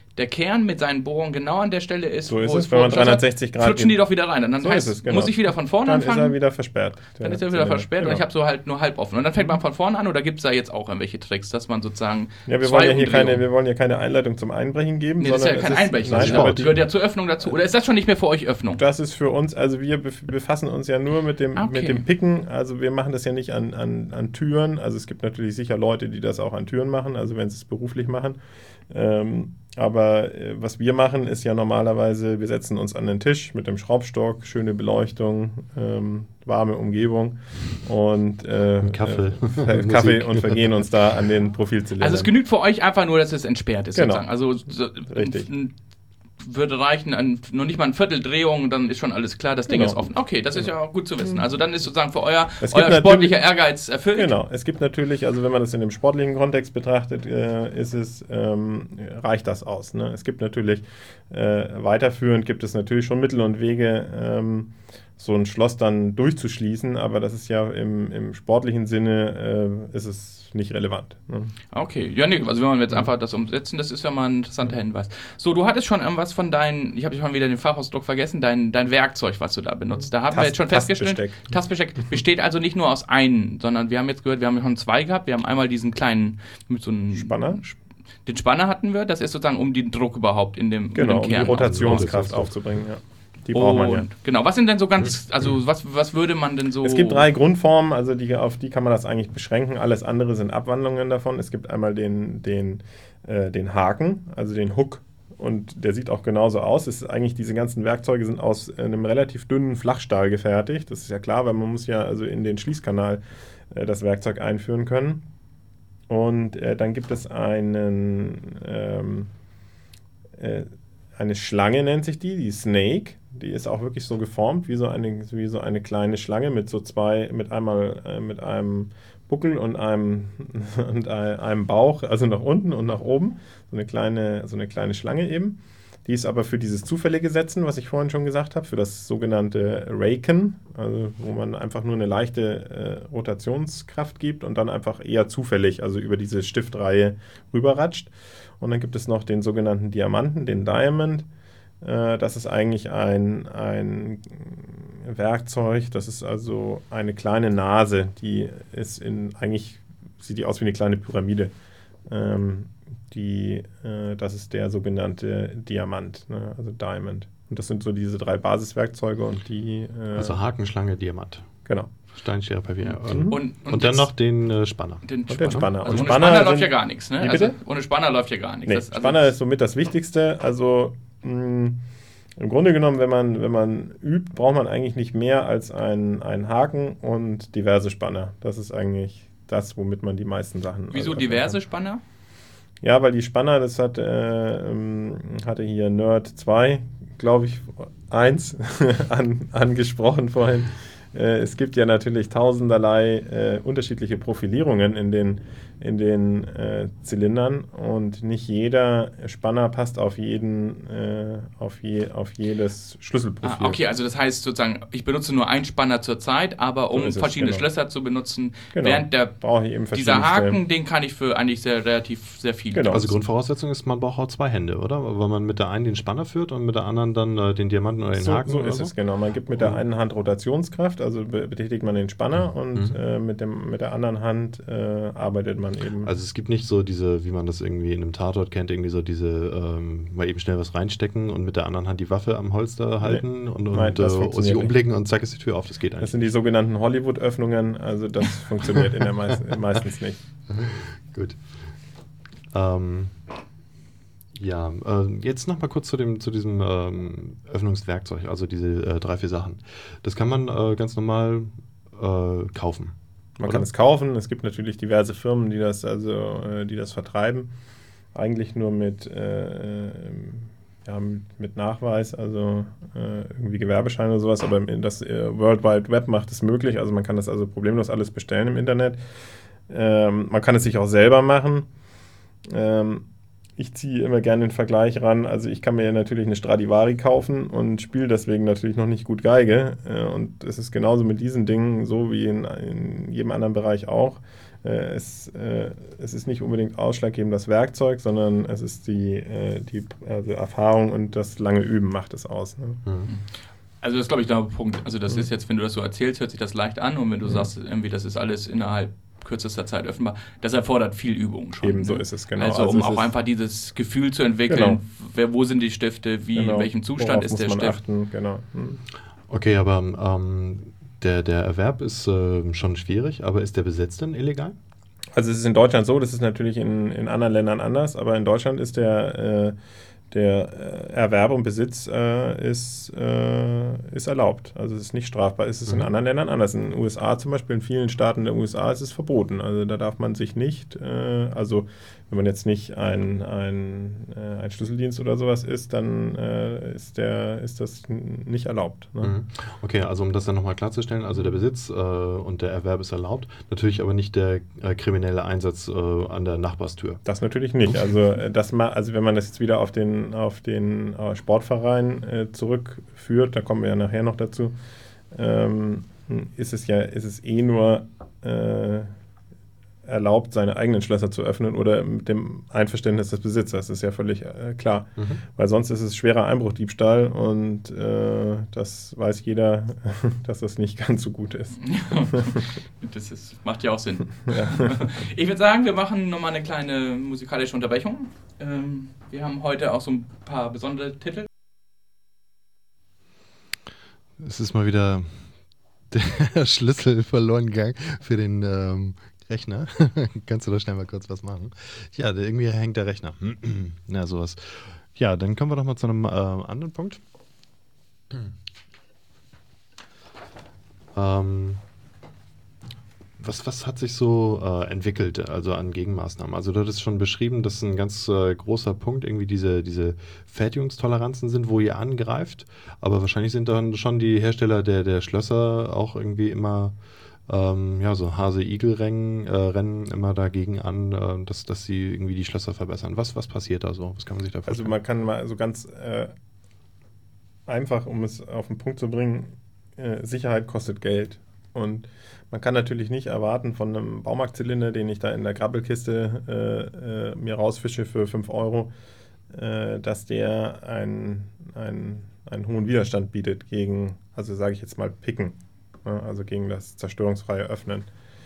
der Kern mit seinen Bohrungen genau an der Stelle ist, so ist wo es, es wenn man vor- dreihundertsechzig Grad flutschen die doch wieder rein. Und dann So heißt, ist es, genau. muss ich wieder von vorne dann ist anfangen. er wieder versperrt. Dann der ist er wieder Zylinder. versperrt Genau. und ich habe so halt nur halb offen. Und dann fängt man von vorne an oder gibt es da jetzt auch irgendwelche Tricks, dass man sozusagen Ja, wir zwei wollen ja hier keine, Umdrehungen- wir wollen ja keine Einleitung zum Einbrechen geben. Nee, das ist ja sondern kein es Einbrechen, Nein, das aber aber die, gehört ja zur Öffnung dazu. Oder ist das schon nicht mehr für euch Öffnung? das ist für uns, also wir bef- befassen uns ja nur mit dem, Okay. mit dem Picken. Also wir machen das ja nicht an, an, an Türen. Also es gibt natürlich sicher Leute, die das auch an Türen machen, also wenn sie es beruflich machen. Ähm, aber äh, was wir machen, ist ja normalerweise, wir setzen uns an den Tisch mit dem Schraubstock, schöne Beleuchtung, ähm, warme Umgebung und äh, Ein Kaffee. äh, Kaffee und vergehen uns da an den Profilzylindern. Also es genügt für euch einfach nur, dass es entsperrt ist, Genau. sozusagen. Also so, Richtig. n- würde reichen, ein, nur nicht mal ein Vierteldrehung, dann ist schon alles klar, das Ding Genau. ist offen. Okay, das ist ja auch gut zu wissen. Also dann ist sozusagen für euer, Es gibt euer natürlich- sportlicher Ehrgeiz erfüllt. Genau, es gibt natürlich, also wenn man das in dem sportlichen Kontext betrachtet, äh, ist es, ähm, reicht das aus. Ne? Es gibt natürlich, äh, weiterführend gibt es natürlich schon Mittel und Wege, ähm, so ein Schloss dann durchzuschließen, aber das ist ja im, im sportlichen Sinne, äh, ist es nicht relevant. Ne? Okay, ja, nee, also wenn wir jetzt einfach das umsetzen, das ist ja mal ein interessanter Hinweis. So, du hattest schon irgendwas von deinen, ich habe schon wieder den Fachausdruck vergessen, dein, dein Werkzeug, was du da benutzt. Da haben wir Tast- jetzt schon festgestellt, Tastbesteck. Tastbesteck besteht also nicht nur aus einem, sondern wir haben jetzt gehört, wir haben schon zwei gehabt. Wir haben einmal diesen kleinen, mit so einem Spanner? Den Spanner hatten wir, das ist sozusagen, um den Druck überhaupt in dem, Genau, in um dem die Kern Rotationskraft aufzubauen. aufzubringen. Ja. Die braucht man ja. Und genau, was sind denn so ganz, also was, was würde man denn so... Es gibt drei Grundformen, also die, auf die kann man das eigentlich beschränken. Alles andere sind Abwandlungen davon. Es gibt einmal den, den, äh, den Haken, also den Hook. Und der sieht auch genauso aus. Es ist eigentlich, diese ganzen Werkzeuge sind aus einem relativ dünnen Flachstahl gefertigt. Das ist ja klar, weil man muss ja also in den Schließkanal äh, das Werkzeug einführen können. Und äh, dann gibt es einen, ähm, äh, eine Schlange, nennt sich die, die Snake. Die ist auch wirklich so geformt wie so eine, wie so eine kleine Schlange mit so zwei, mit einmal äh, mit einem Buckel und einem, und einem Bauch, also nach unten und nach oben. So eine kleine, so eine kleine Schlange eben. Die ist aber für dieses zufällige Setzen, was ich vorhin schon gesagt habe, für das sogenannte Raken, also wo man einfach nur eine leichte äh, Rotationskraft gibt und dann einfach eher zufällig, also über diese Stiftreihe rüberratscht. Und dann gibt es noch den sogenannten Diamanten, den Diamond. Äh, das ist eigentlich ein, ein Werkzeug, das ist also eine kleine Nase, die ist in, eigentlich sieht die aus wie eine kleine Pyramide. Ähm, die, äh, das ist der sogenannte Diamant, ne? Also Diamond. Und das sind so diese drei Basiswerkzeuge und die... Äh, Also Haken, Schlange, Diamant. Genau. Steinschere, Papier. Mhm. Und, Und, und, dann noch den äh, Spanner. den Und den Spanner. Also Und ohne Spanner Spanner läuft sind- ja gar nichts, ne? Wie Also bitte? ohne Spanner läuft ja gar nichts. Nee, Das- also- Spanner ist somit das Wichtigste. Also mh, im Grunde genommen, wenn man, wenn man übt, braucht man eigentlich nicht mehr als einen, einen Haken und diverse Spanner. Das ist eigentlich das, womit man die meisten Sachen... Wieso also diverse kann. Spanner? Ja, weil die Spanner, das hat, äh, ähm, hatte hier Nerd zwei, glaube ich, eins an, angesprochen vorhin. Äh, es gibt ja natürlich tausenderlei äh, unterschiedliche Profilierungen in den, in den äh, Zylindern und nicht jeder Spanner passt auf jeden, äh, auf, je, auf jedes Schlüsselprofil. Ah, okay, also das heißt sozusagen, ich benutze nur einen Spanner zur Zeit, aber um So ist es, verschiedene genau. Schlösser zu benutzen, Genau. während der Brauche ich eben dieser verschiedenste- Haken, den kann ich für eigentlich sehr relativ sehr viel. Genau. Also Grundvoraussetzung ist, man braucht auch zwei Hände, oder? Weil man mit der einen den Spanner führt und mit der anderen dann äh, den Diamanten oder den So, Haken. so oder ist so? es, genau. Man gibt mit der Und- einen Hand Rotationskraft, also be- betätigt man den Spanner und Mhm. äh, mit, dem, mit der anderen Hand äh, arbeitet man eben. Also es gibt nicht so diese, wie man das irgendwie in einem Tatort kennt, irgendwie so diese, ähm, mal eben schnell was reinstecken und mit der anderen Hand die Waffe am Holster halten und, und, Nein, das äh, und funktioniert sich nicht. umblicken und zack ist die Tür auf. Das geht Das eigentlich. sind die sogenannten Hollywood-Öffnungen, also das funktioniert in der meist, meistens nicht. Gut. Ähm, ja, äh, jetzt noch mal kurz zu, dem, zu diesem ähm, Öffnungswerkzeug, also diese äh, drei, vier Sachen. Das kann man äh, ganz normal äh, kaufen. Man oder? kann es kaufen, es gibt natürlich diverse Firmen, die das, also, äh, die das vertreiben. Eigentlich nur mit, äh, äh, ja, mit, mit Nachweis, also äh, irgendwie Gewerbeschein oder sowas, aber das äh, World Wide Web macht es möglich, also man kann das also problemlos alles bestellen im Internet. Ähm, man kann es sich auch selber machen. Ähm, ich ziehe immer gerne den Vergleich ran, also ich kann mir natürlich eine Stradivari kaufen und spiele deswegen natürlich noch nicht gut Geige äh, und es ist genauso mit diesen Dingen, so wie in, in jedem anderen Bereich auch. äh, es, äh, es ist nicht unbedingt ausschlaggebend das Werkzeug, sondern es ist die, äh, die also Erfahrung und das lange Üben macht es aus. Ne? Mhm. Also das ist, glaube ich, der Punkt. Also das mhm. ist jetzt, wenn du das so erzählst, hört sich das leicht an und wenn du mhm. sagst, irgendwie das ist alles innerhalb kürzester Zeit öffnbar, das erfordert viel Übung schon. Ebenso ne? ist es, genau. Also, also um auch einfach dieses Gefühl zu entwickeln, genau. wer, wo sind die Stifte, wie, genau. in welchem Zustand Worauf ist muss der man Stift. Achten? Genau. Mhm. Okay, aber ähm, der, der Erwerb ist äh, schon schwierig, aber ist der Besitz denn illegal? Also es ist in Deutschland so, das ist natürlich in, in anderen Ländern anders, aber in Deutschland ist der, äh, der Erwerb und Besitz äh, ist, äh, ist erlaubt. Also es ist nicht strafbar. Es ist mhm. in anderen Ländern anders. In den U S A zum Beispiel, in vielen Staaten der U S A ist es verboten. Also da darf man sich nicht, äh, also wenn man jetzt nicht ein, ein, äh, ein Schlüsseldienst oder sowas ist, dann äh, ist, der, ist das nicht erlaubt. Ne? Mhm. Okay, also um das dann nochmal klarzustellen, also der Besitz äh, und der Erwerb ist erlaubt, natürlich aber nicht der äh, kriminelle Einsatz äh, an der Nachbarstür. Das natürlich nicht. Also, das ma- also wenn man das jetzt wieder auf den, auf den äh, Sportverein äh, zurückführt, da kommen wir ja nachher noch dazu, ähm, ist es ja ist es eh nur äh, erlaubt, seine eigenen Schlösser zu öffnen oder mit dem Einverständnis des Besitzers. Das ist ja völlig äh, klar. Mhm. Weil sonst ist es schwerer Einbruchdiebstahl und äh, das weiß jeder, dass das nicht ganz so gut ist. Das ist, macht ja auch Sinn. Ja. Ich würde sagen, wir machen nochmal eine kleine musikalische Unterbrechung. Ähm, wir haben heute auch so ein paar besondere Titel. Es ist mal wieder der Schlüssel verloren gegangen für den ähm, Rechner. Kannst du da schnell mal kurz was machen? Ja, der, irgendwie hängt der Rechner. Na, sowas. Ja, dann kommen wir doch mal zu einem äh, anderen Punkt. ähm, was, was hat sich so äh, entwickelt, also an Gegenmaßnahmen? Also du hattest schon beschrieben, dass ein ganz äh, großer Punkt irgendwie diese, diese Fertigungstoleranzen sind, wo ihr angreift. Aber wahrscheinlich sind dann schon die Hersteller der, der Schlösser auch irgendwie immer Ähm, ja, so Hase-Igel-Rennen äh, Rennen immer dagegen an, äh, dass, dass sie irgendwie die Schlösser verbessern. Was, was passiert da so? Was kann man sich da vorstellen? Also man kann mal so ganz äh, einfach, um es auf den Punkt zu bringen, äh, Sicherheit kostet Geld. Und man kann natürlich nicht erwarten von einem Baumarktzylinder, den ich da in der Grabbelkiste äh, äh, mir rausfische für fünf Euro, äh, dass der ein, ein, einen hohen Widerstand bietet gegen, also sage ich jetzt mal, Picken. Also gegen das zerstörungsfreie Öffnen.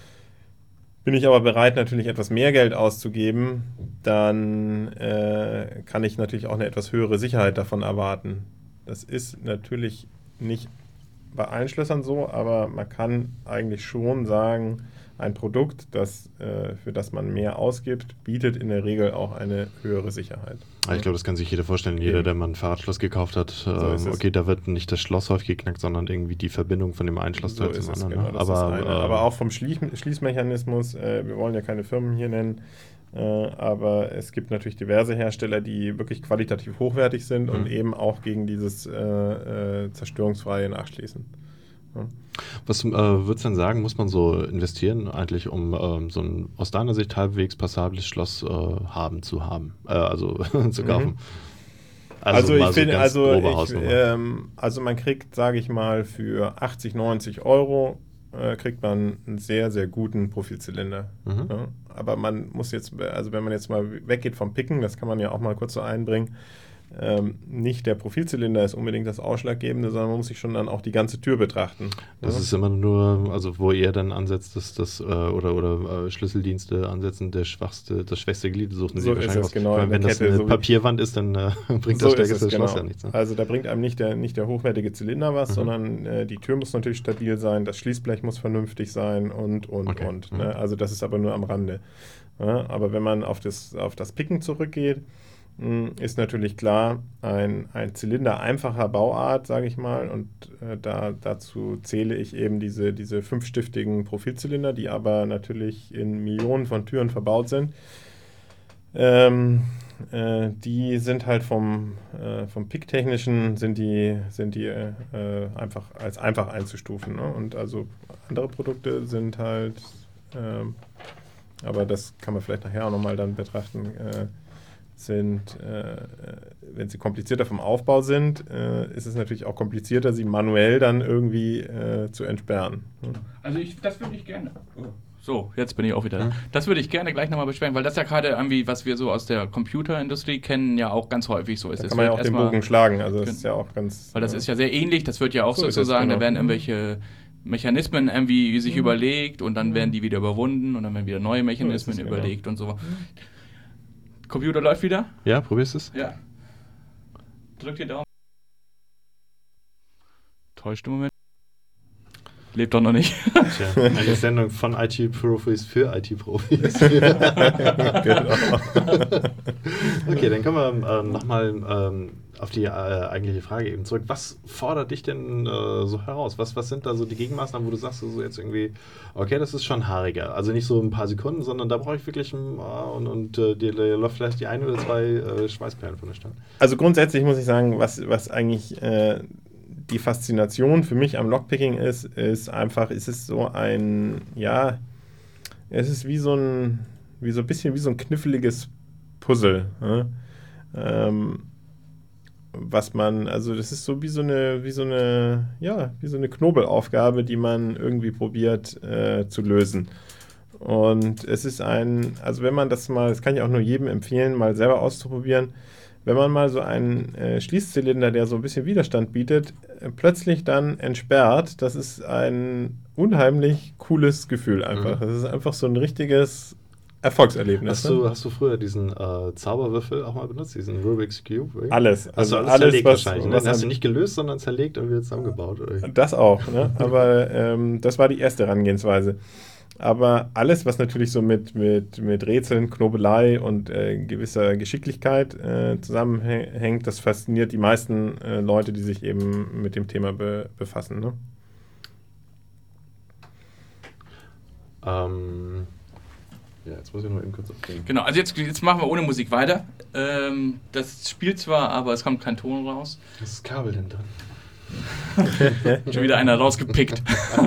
Bin ich aber bereit, natürlich etwas mehr Geld auszugeben, dann äh, kann ich natürlich auch eine etwas höhere Sicherheit davon erwarten. Das ist natürlich nicht bei allen Schlössern so, aber man kann eigentlich schon sagen, ein Produkt, das, äh, für das man mehr ausgibt, bietet in der Regel auch eine höhere Sicherheit. Ich glaube, das kann sich jeder vorstellen. Jeder, Eben. der mal ein Fahrradschloss gekauft hat, so ähm, okay, da wird nicht das Schloss häufig geknackt, sondern irgendwie die Verbindung von dem einen Schlossteil so zum ist anderen. Es, genau, ne? aber, äh, aber auch vom Schließ- Schließmechanismus, äh, wir wollen ja keine Firmen hier nennen, äh, aber es gibt natürlich diverse Hersteller, die wirklich qualitativ hochwertig sind mhm. und eben auch gegen dieses äh, äh, zerstörungsfreie Nachschließen. Ja. Was äh, würdest du denn sagen, muss man so investieren eigentlich, um ähm, so ein aus deiner Sicht halbwegs passables Schloss äh, haben zu haben, äh, also zu kaufen? Mhm. Also, also ich finde, so also, ich, ähm, also man kriegt, sage ich mal, für achtzig, neunzig Euro äh, kriegt man einen sehr, sehr guten Profilzylinder. Mhm. Ja? Aber man muss jetzt, also wenn man jetzt mal weggeht vom Picken, das kann man ja auch mal kurz so einbringen, Ähm, nicht der Profilzylinder ist unbedingt das Ausschlaggebende, sondern man muss sich schon dann auch die ganze Tür betrachten. Das ja? ist immer nur, also wo ihr dann ansetzt, dass das äh, oder oder äh, Schlüsseldienste ansetzen, der schwachste, das schwächste Glied suchen sie so wahrscheinlich ist es, aus. genau, Weil, wenn das Kette, eine so Papierwand ist, dann äh, bringt so das stärkste es, Schloss genau. ja nichts. Ne? Also da bringt einem nicht der, nicht der hochwertige Zylinder was, mhm. sondern äh, die Tür muss natürlich stabil sein, das Schließblech muss vernünftig sein und, und, okay. und. Mhm. Ne? Also das ist aber nur am Rande. Ja? Aber wenn man auf das, auf das Picken zurückgeht, ist natürlich klar, ein, ein Zylinder einfacher Bauart, sage ich mal, und äh, da, dazu zähle ich eben diese, diese fünfstiftigen Profilzylinder, die aber natürlich in Millionen von Türen verbaut sind. Ähm, äh, die sind halt vom, äh, vom Pick-technischen sind die, sind die äh, einfach als einfach einzustufen. Ne? Und also andere Produkte sind halt, äh, aber das kann man vielleicht nachher auch nochmal dann betrachten, äh, sind, äh, wenn sie komplizierter vom Aufbau sind, äh, ist es natürlich auch komplizierter, sie manuell dann irgendwie äh, zu entsperren. Also ich, das würde ich gerne. Oh, So, jetzt bin ich auch wieder da. Ja. Das würde ich gerne gleich nochmal besprechen, weil das ja gerade irgendwie, was wir so aus der Computerindustrie kennen, ja auch ganz häufig so ist. Da Es kann man ja wird auch den erstmal- Bogen schlagen, also das ist ja auch ganz... Weil das ist ja sehr ähnlich, das wird ja auch So ist es, sozusagen, genau. da werden irgendwelche Mechanismen irgendwie sich Mhm. überlegt und dann Mhm. werden die wieder überwunden und dann werden wieder neue Mechanismen So ist es, überlegt und so. Computer läuft wieder? Ja, probierst du es? Ja. Drück den Daumen. Täuscht im Moment. Lebt doch noch nicht. Tja, eine Sendung von I T-Profis für I T-Profis. Genau. Okay, dann kommen wir ähm, nochmal ähm, auf die äh, eigentliche Frage eben zurück. Was fordert dich denn äh, so heraus? Was, was sind da so die Gegenmaßnahmen, wo du sagst, so jetzt irgendwie, okay, das ist schon haariger. Also nicht so ein paar Sekunden, sondern da brauche ich wirklich ein, äh, und, und äh, dir läuft vielleicht die ein oder zwei äh, Schweißperlen von der Stirn. Also grundsätzlich muss ich sagen, was, was eigentlich äh, die Faszination für mich am Lockpicking ist, ist einfach, ist es so ein, ja, es ist wie so ein, wie so ein bisschen wie so ein kniffliges Puzzle. Ne? Ähm, was man, also das ist so wie so eine, wie so eine, ja, wie so eine Knobelaufgabe, die man irgendwie probiert äh, zu lösen. Und es ist ein, also wenn man das mal, das kann ich auch nur jedem empfehlen, mal selber auszuprobieren, wenn man mal so einen äh, Schließzylinder, der so ein bisschen Widerstand bietet, äh, plötzlich dann entsperrt, das ist ein unheimlich cooles Gefühl einfach. Mhm. Das ist einfach so ein richtiges Erfolgserlebnis. Hast, ne? du, hast du früher diesen äh, Zauberwürfel auch mal benutzt, diesen Rubik's Cube? Alles. Hast Also du alles, alles, zerlegt was, wahrscheinlich, ne? was Den hast du an- nicht gelöst, sondern zerlegt und wieder zusammengebaut. Oder? Das auch, ne? Aber ähm, das war die erste Herangehensweise. Aber alles, was natürlich so mit, mit, mit Rätseln, Knobelei und äh, gewisser Geschicklichkeit äh, zusammenhängt, das fasziniert die meisten äh, Leute, die sich eben mit dem Thema be befassen. Ne? Ähm, ja, jetzt muss ich noch eben kurz aufgehen. Genau, also jetzt, jetzt machen wir ohne Musik weiter. Ähm, das spielt zwar, aber es kommt kein Ton raus. Was ist das Kabel denn dran? Schon wieder einer rausgepickt.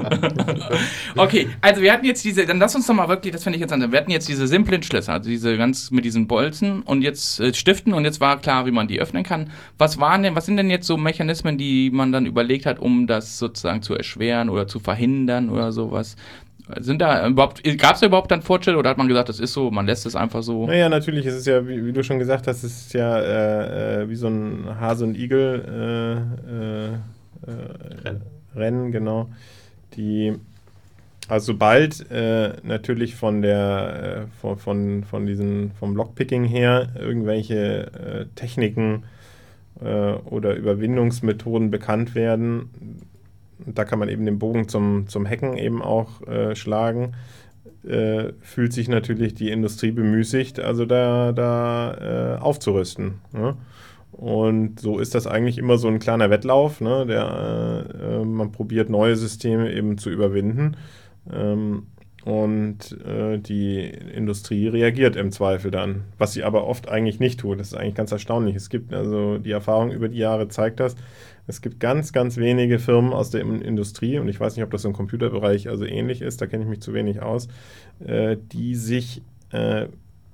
Okay, also wir hatten jetzt diese, dann lass uns doch mal wirklich, das finde ich jetzt interessant, wir hatten jetzt diese simplen Schlösser, also diese ganz mit diesen Bolzen und jetzt äh, Stiften und jetzt war klar, wie man die öffnen kann. Was waren denn, was sind denn jetzt so Mechanismen, die man dann überlegt hat, um das sozusagen zu erschweren oder zu verhindern oder sowas? Sind da überhaupt, gab es da überhaupt dann Fortschritte oder hat man gesagt, das ist so, man lässt es einfach so? Naja, natürlich ist es ja, wie, wie du schon gesagt hast, es ist ja äh, äh, wie so ein Hase und Igel äh, äh, äh, Rennen. Rennen, genau. Die, also sobald äh, natürlich von der äh, von, von, von diesen, vom Lockpicking her irgendwelche äh, Techniken äh, oder Überwindungsmethoden bekannt werden, da kann man eben den Bogen zum, zum Hacken eben auch äh, schlagen, äh, fühlt sich natürlich die Industrie bemüßigt, also da, da äh, aufzurüsten. Ne? Und so ist das eigentlich immer so ein kleiner Wettlauf, ne? Der, äh, man probiert neue Systeme eben zu überwinden ähm, und äh, die Industrie reagiert im Zweifel dann, was sie aber oft eigentlich nicht tut. Das ist eigentlich ganz erstaunlich. Es gibt, also die Erfahrung über die Jahre zeigt das, es gibt ganz, ganz wenige Firmen aus der Industrie, und ich weiß nicht, ob das im Computerbereich also ähnlich ist, da kenne ich mich zu wenig aus, äh, die sich äh,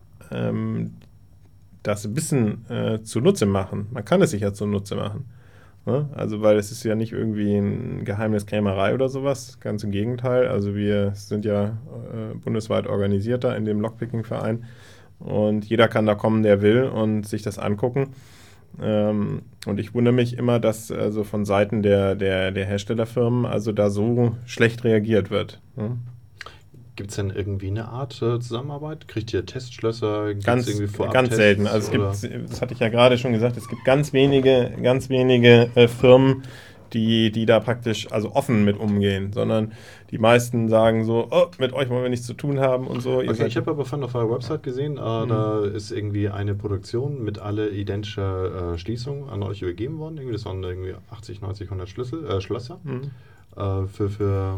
ähm, das Wissen äh, zunutze machen. Man kann es sich ja zunutze machen. Ne? Also, weil es ist ja nicht irgendwie ein Geheimniskrämerei oder sowas, ganz im Gegenteil. Also wir sind ja äh, bundesweit organisiert da in dem Lockpicking-Verein und jeder kann da kommen, der will und sich das angucken. Ähm, und ich wundere mich immer, dass also von Seiten der, der, der Herstellerfirmen also da so schlecht reagiert wird. Ne? Gibt es denn irgendwie eine Art äh, Zusammenarbeit? Kriegt ihr Testschlösser? Gibt's Ganz, irgendwie ganz Vorabtests, selten. Also es oder? gibt, das hatte ich ja gerade schon gesagt, es gibt ganz wenige, ganz wenige äh, Firmen, die, die da praktisch also offen mit umgehen, sondern die meisten sagen so, oh, mit euch wollen wir nichts zu tun haben und so. Ihr Okay, seid- ich habe aber von auf eurer Website gesehen, äh, Mhm. da ist irgendwie eine Produktion mit alle identische äh, Schließungen an euch übergeben worden. Irgendwie, das waren irgendwie achtzig, neunzig, hundert Schlüssel, äh, Schlösser. Mhm. Äh, für, für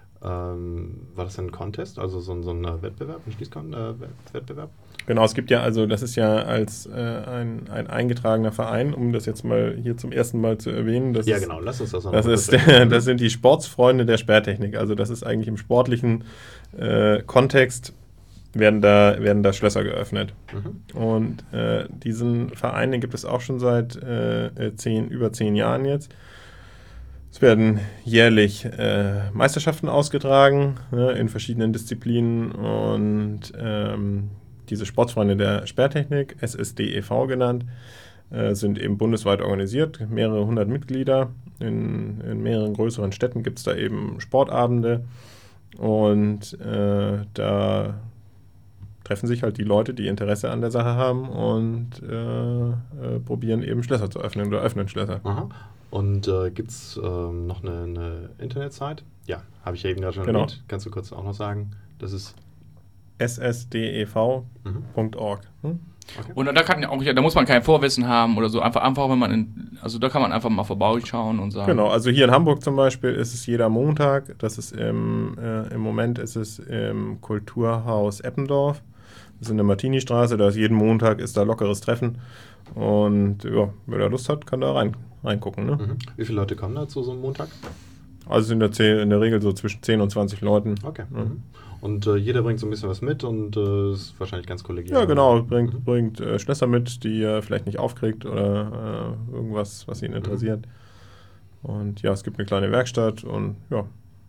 ähm, war das ein Contest, also so, ein- so ein Wettbewerb, ein Schließkon-Wettbewerb? Genau, es gibt ja, also das ist ja als äh, ein, ein eingetragener Verein, um das jetzt mal hier zum ersten Mal zu erwähnen. Das Ja, ist, genau, lass uns das noch Das, mal ist kurz der, erklären. das sind die Sportsfreunde der Sperrtechnik. Also das ist eigentlich im sportlichen äh, Kontext werden da, werden da Schlösser geöffnet. Mhm. Und äh, diesen Verein, den gibt es auch schon seit äh, zehn, über zehn Jahren jetzt. Es werden jährlich äh, Meisterschaften ausgetragen, ne, in verschiedenen Disziplinen und ähm, diese Sportsfreunde der Sperrtechnik, S S D E V genannt, äh, sind eben bundesweit organisiert, mehrere hundert Mitglieder. In, in mehreren größeren Städten gibt es da eben Sportabende und äh, da treffen sich halt die Leute, die Interesse an der Sache haben und äh, äh, probieren eben Schlösser zu öffnen oder öffnen Schlösser. Aha. Und äh, gibt es ähm, noch eine, eine Internetseite? Ja, habe ich ja eben gerade schon Genau. erwähnt. Kannst du kurz auch noch sagen? Das ist S S D E V Punkt org. Hm? Okay. Und da kann auch, da muss man kein Vorwissen haben oder so, einfach, einfach wenn man in, also da kann man einfach mal vorbeischauen und sagen. Genau, also hier in Hamburg zum Beispiel ist es jeder Montag, das ist im, äh, im Moment ist es im Kulturhaus Eppendorf, das ist in der Martini-Straße, da ist jeden Montag ist da lockeres Treffen und ja, wer da Lust hat, kann da rein, reingucken. Ne? Mhm. Wie viele Leute kommen da zu so einem Montag? Also in der, zehn, in der Regel so zwischen zehn und zwanzig Leuten. Okay. Ja. Mhm. Und äh, jeder bringt so ein bisschen was mit und äh, ist wahrscheinlich ganz kollegial. Ja, genau, bringt, Mhm. bringt äh, Schlösser mit, die er vielleicht nicht aufkriegt oder äh, irgendwas, was ihn interessiert. Mhm. Und ja, es gibt eine kleine Werkstatt und ja.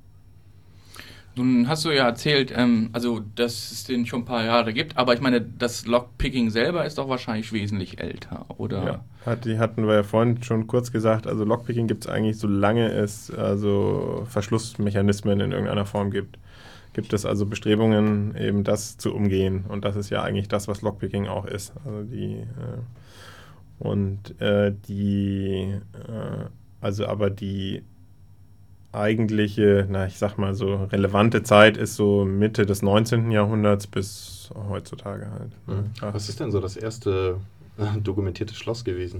Nun hast du ja erzählt, ähm, also dass es den schon ein paar Jahre gibt, aber ich meine, das Lockpicking selber ist doch wahrscheinlich wesentlich älter, oder? Ja, hat, die hatten wir ja vorhin schon kurz gesagt, also Lockpicking gibt es eigentlich, solange es also Verschlussmechanismen in irgendeiner Form gibt. Gibt es also Bestrebungen, eben das zu umgehen. Und das ist ja eigentlich das, was Lockpicking auch ist. Also die äh, und äh, die äh, also aber die eigentliche, na ich sag mal so, relevante Zeit ist so Mitte des neunzehnten Jahrhunderts bis heutzutage halt. Mhm. Was ist denn so das erste äh, dokumentierte Schloss gewesen?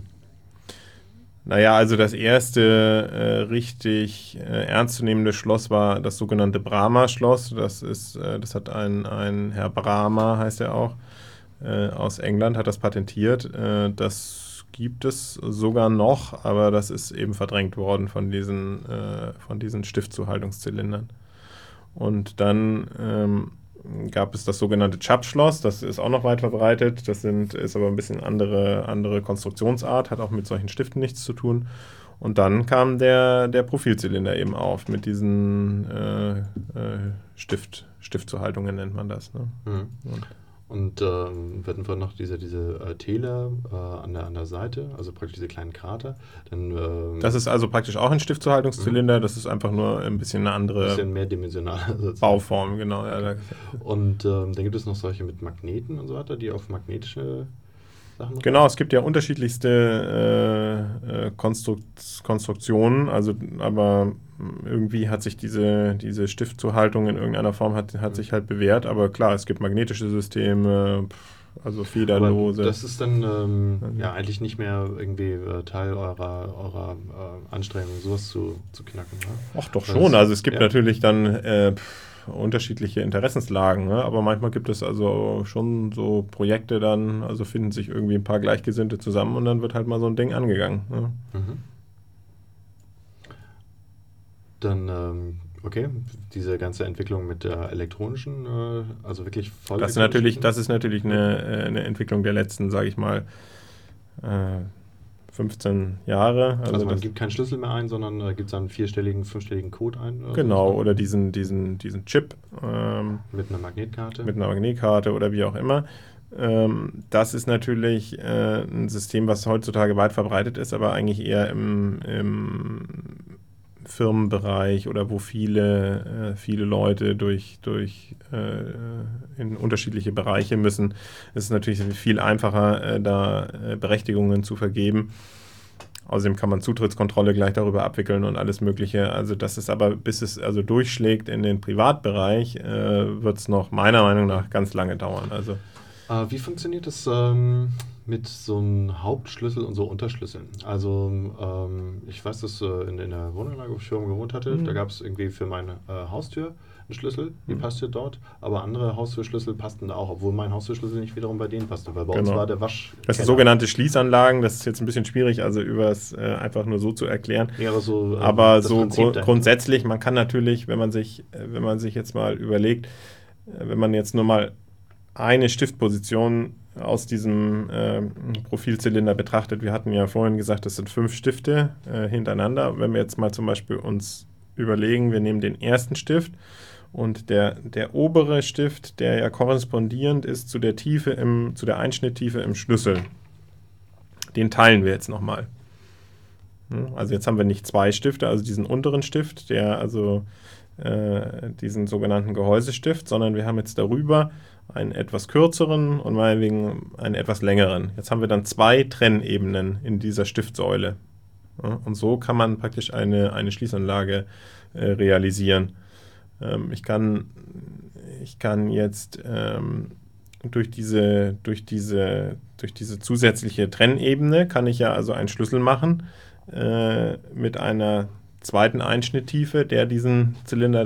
Naja, also das erste äh, richtig äh, ernstzunehmende Schloss war das sogenannte Bramah-Schloss. Das ist, äh, das hat ein, ein Herr Bramah, heißt er auch, äh, aus England, hat das patentiert. Äh, das gibt es sogar noch, aber das ist eben verdrängt worden von diesen, äh, von diesen Stiftzuhaltungszylindern. Und dann ähm, gab es das sogenannte Chubb-Schloss, das ist auch noch weit verbreitet, das sind, ist aber ein bisschen andere, andere Konstruktionsart, hat auch mit solchen Stiften nichts zu tun. Und dann kam der, der Profilzylinder eben auf, mit diesen äh, äh, Stift, Stiftzuhaltungen nennt man das. Ne? Mhm. Und, und ähm, wir hatten vorhin noch diese, diese äh, Täler äh, an, der, an der Seite, also praktisch diese kleinen Krater. Dann, ähm, das ist also praktisch auch ein Stiftzuhaltungszylinder, mhm. Das ist einfach nur ein bisschen eine andere ein bisschen mehrdimensional Bauform, genau. Ja, da, und ähm, dann gibt es noch solche mit Magneten und so weiter, die auf magnetische Sachen. Genau, es gibt ja unterschiedlichste äh, äh, Konstrukt, Konstruktionen, also aber irgendwie hat sich diese, diese Stiftzuhaltung in irgendeiner Form hat, hat mhm. sich halt bewährt, aber klar, es gibt magnetische Systeme, also federlose. Aber das ist dann ähm, mhm. ja eigentlich nicht mehr irgendwie äh, Teil eurer, eurer äh, Anstrengung, sowas zu, zu knacken. Ne? Ach doch das schon, ist, also es gibt ja. natürlich dann äh, unterschiedliche Interessenslagen, ne? Aber manchmal gibt es also schon so Projekte dann, also finden sich irgendwie ein paar Gleichgesinnte zusammen und dann wird halt mal so ein Ding angegangen. Ne? Mhm. Dann, ähm, okay, diese ganze Entwicklung mit der elektronischen, äh, also wirklich voll. Das ist natürlich, das ist natürlich eine, eine Entwicklung der letzten, sage ich mal, äh, fünfzehn Jahre. Also, also man das, gibt keinen Schlüssel mehr ein, sondern äh, gibt einen vierstelligen, fünfstelligen Code ein. Oder genau, so. oder diesen, diesen, diesen Chip. Ähm, mit einer Magnetkarte. Mit einer Magnetkarte oder wie auch immer. Ähm, das ist natürlich äh, ein System, was heutzutage weit verbreitet ist, aber eigentlich eher im, im Firmenbereich oder wo viele, äh, viele Leute durch, durch äh, in unterschiedliche Bereiche müssen. Es ist natürlich viel einfacher, äh, da äh, Berechtigungen zu vergeben. Außerdem kann man Zutrittskontrolle gleich darüber abwickeln und alles Mögliche. Also das ist aber, bis es also durchschlägt in den Privatbereich, äh, wird es noch meiner Meinung nach ganz lange dauern. Also äh, wie funktioniert das ähm, mit so einem Hauptschlüssel und so Unterschlüsseln? Also ähm, ich weiß, dass äh, in, in der Wohnanlage, wo ich früher gewohnt hatte, mhm. da gab es irgendwie für meine äh, Haustür einen Schlüssel, die mhm. passte dort, aber andere Haustürschlüssel passten da auch, obwohl mein Haustürschlüssel nicht wiederum bei denen passte, weil bei genau. uns war der Wasch. Das sind sogenannte Schließanlagen, das ist jetzt ein bisschen schwierig, also übers äh, einfach nur so zu erklären. Ja, aber so, äh, aber so gru- grundsätzlich, man kann natürlich, wenn man sich, äh, wenn man sich jetzt mal überlegt, äh, wenn man jetzt nur mal eine Stiftposition aus diesem äh, Profilzylinder betrachtet. Wir hatten ja vorhin gesagt, das sind fünf Stifte äh, hintereinander. Wenn wir jetzt mal zum Beispiel uns überlegen, wir nehmen den ersten Stift und der, der obere Stift, der ja korrespondierend ist zu der Tiefe im, zu der Einschnitttiefe im Schlüssel, den teilen wir jetzt nochmal. Also jetzt haben wir nicht zwei Stifte, also diesen unteren Stift, der also äh, diesen sogenannten Gehäusestift, sondern wir haben jetzt darüber einen etwas kürzeren und meinetwegen einen etwas längeren. Jetzt haben wir dann zwei Trennebenen in dieser Stiftsäule. Ja, und so kann man praktisch eine, eine Schließanlage äh, realisieren. Ähm, ich kann, ich kann jetzt ähm, durch diese, durch diese, durch diese zusätzliche Trennebene kann ich ja also einen Schlüssel machen äh, mit einer zweiten Einschnitttiefe, der diesen Zylinder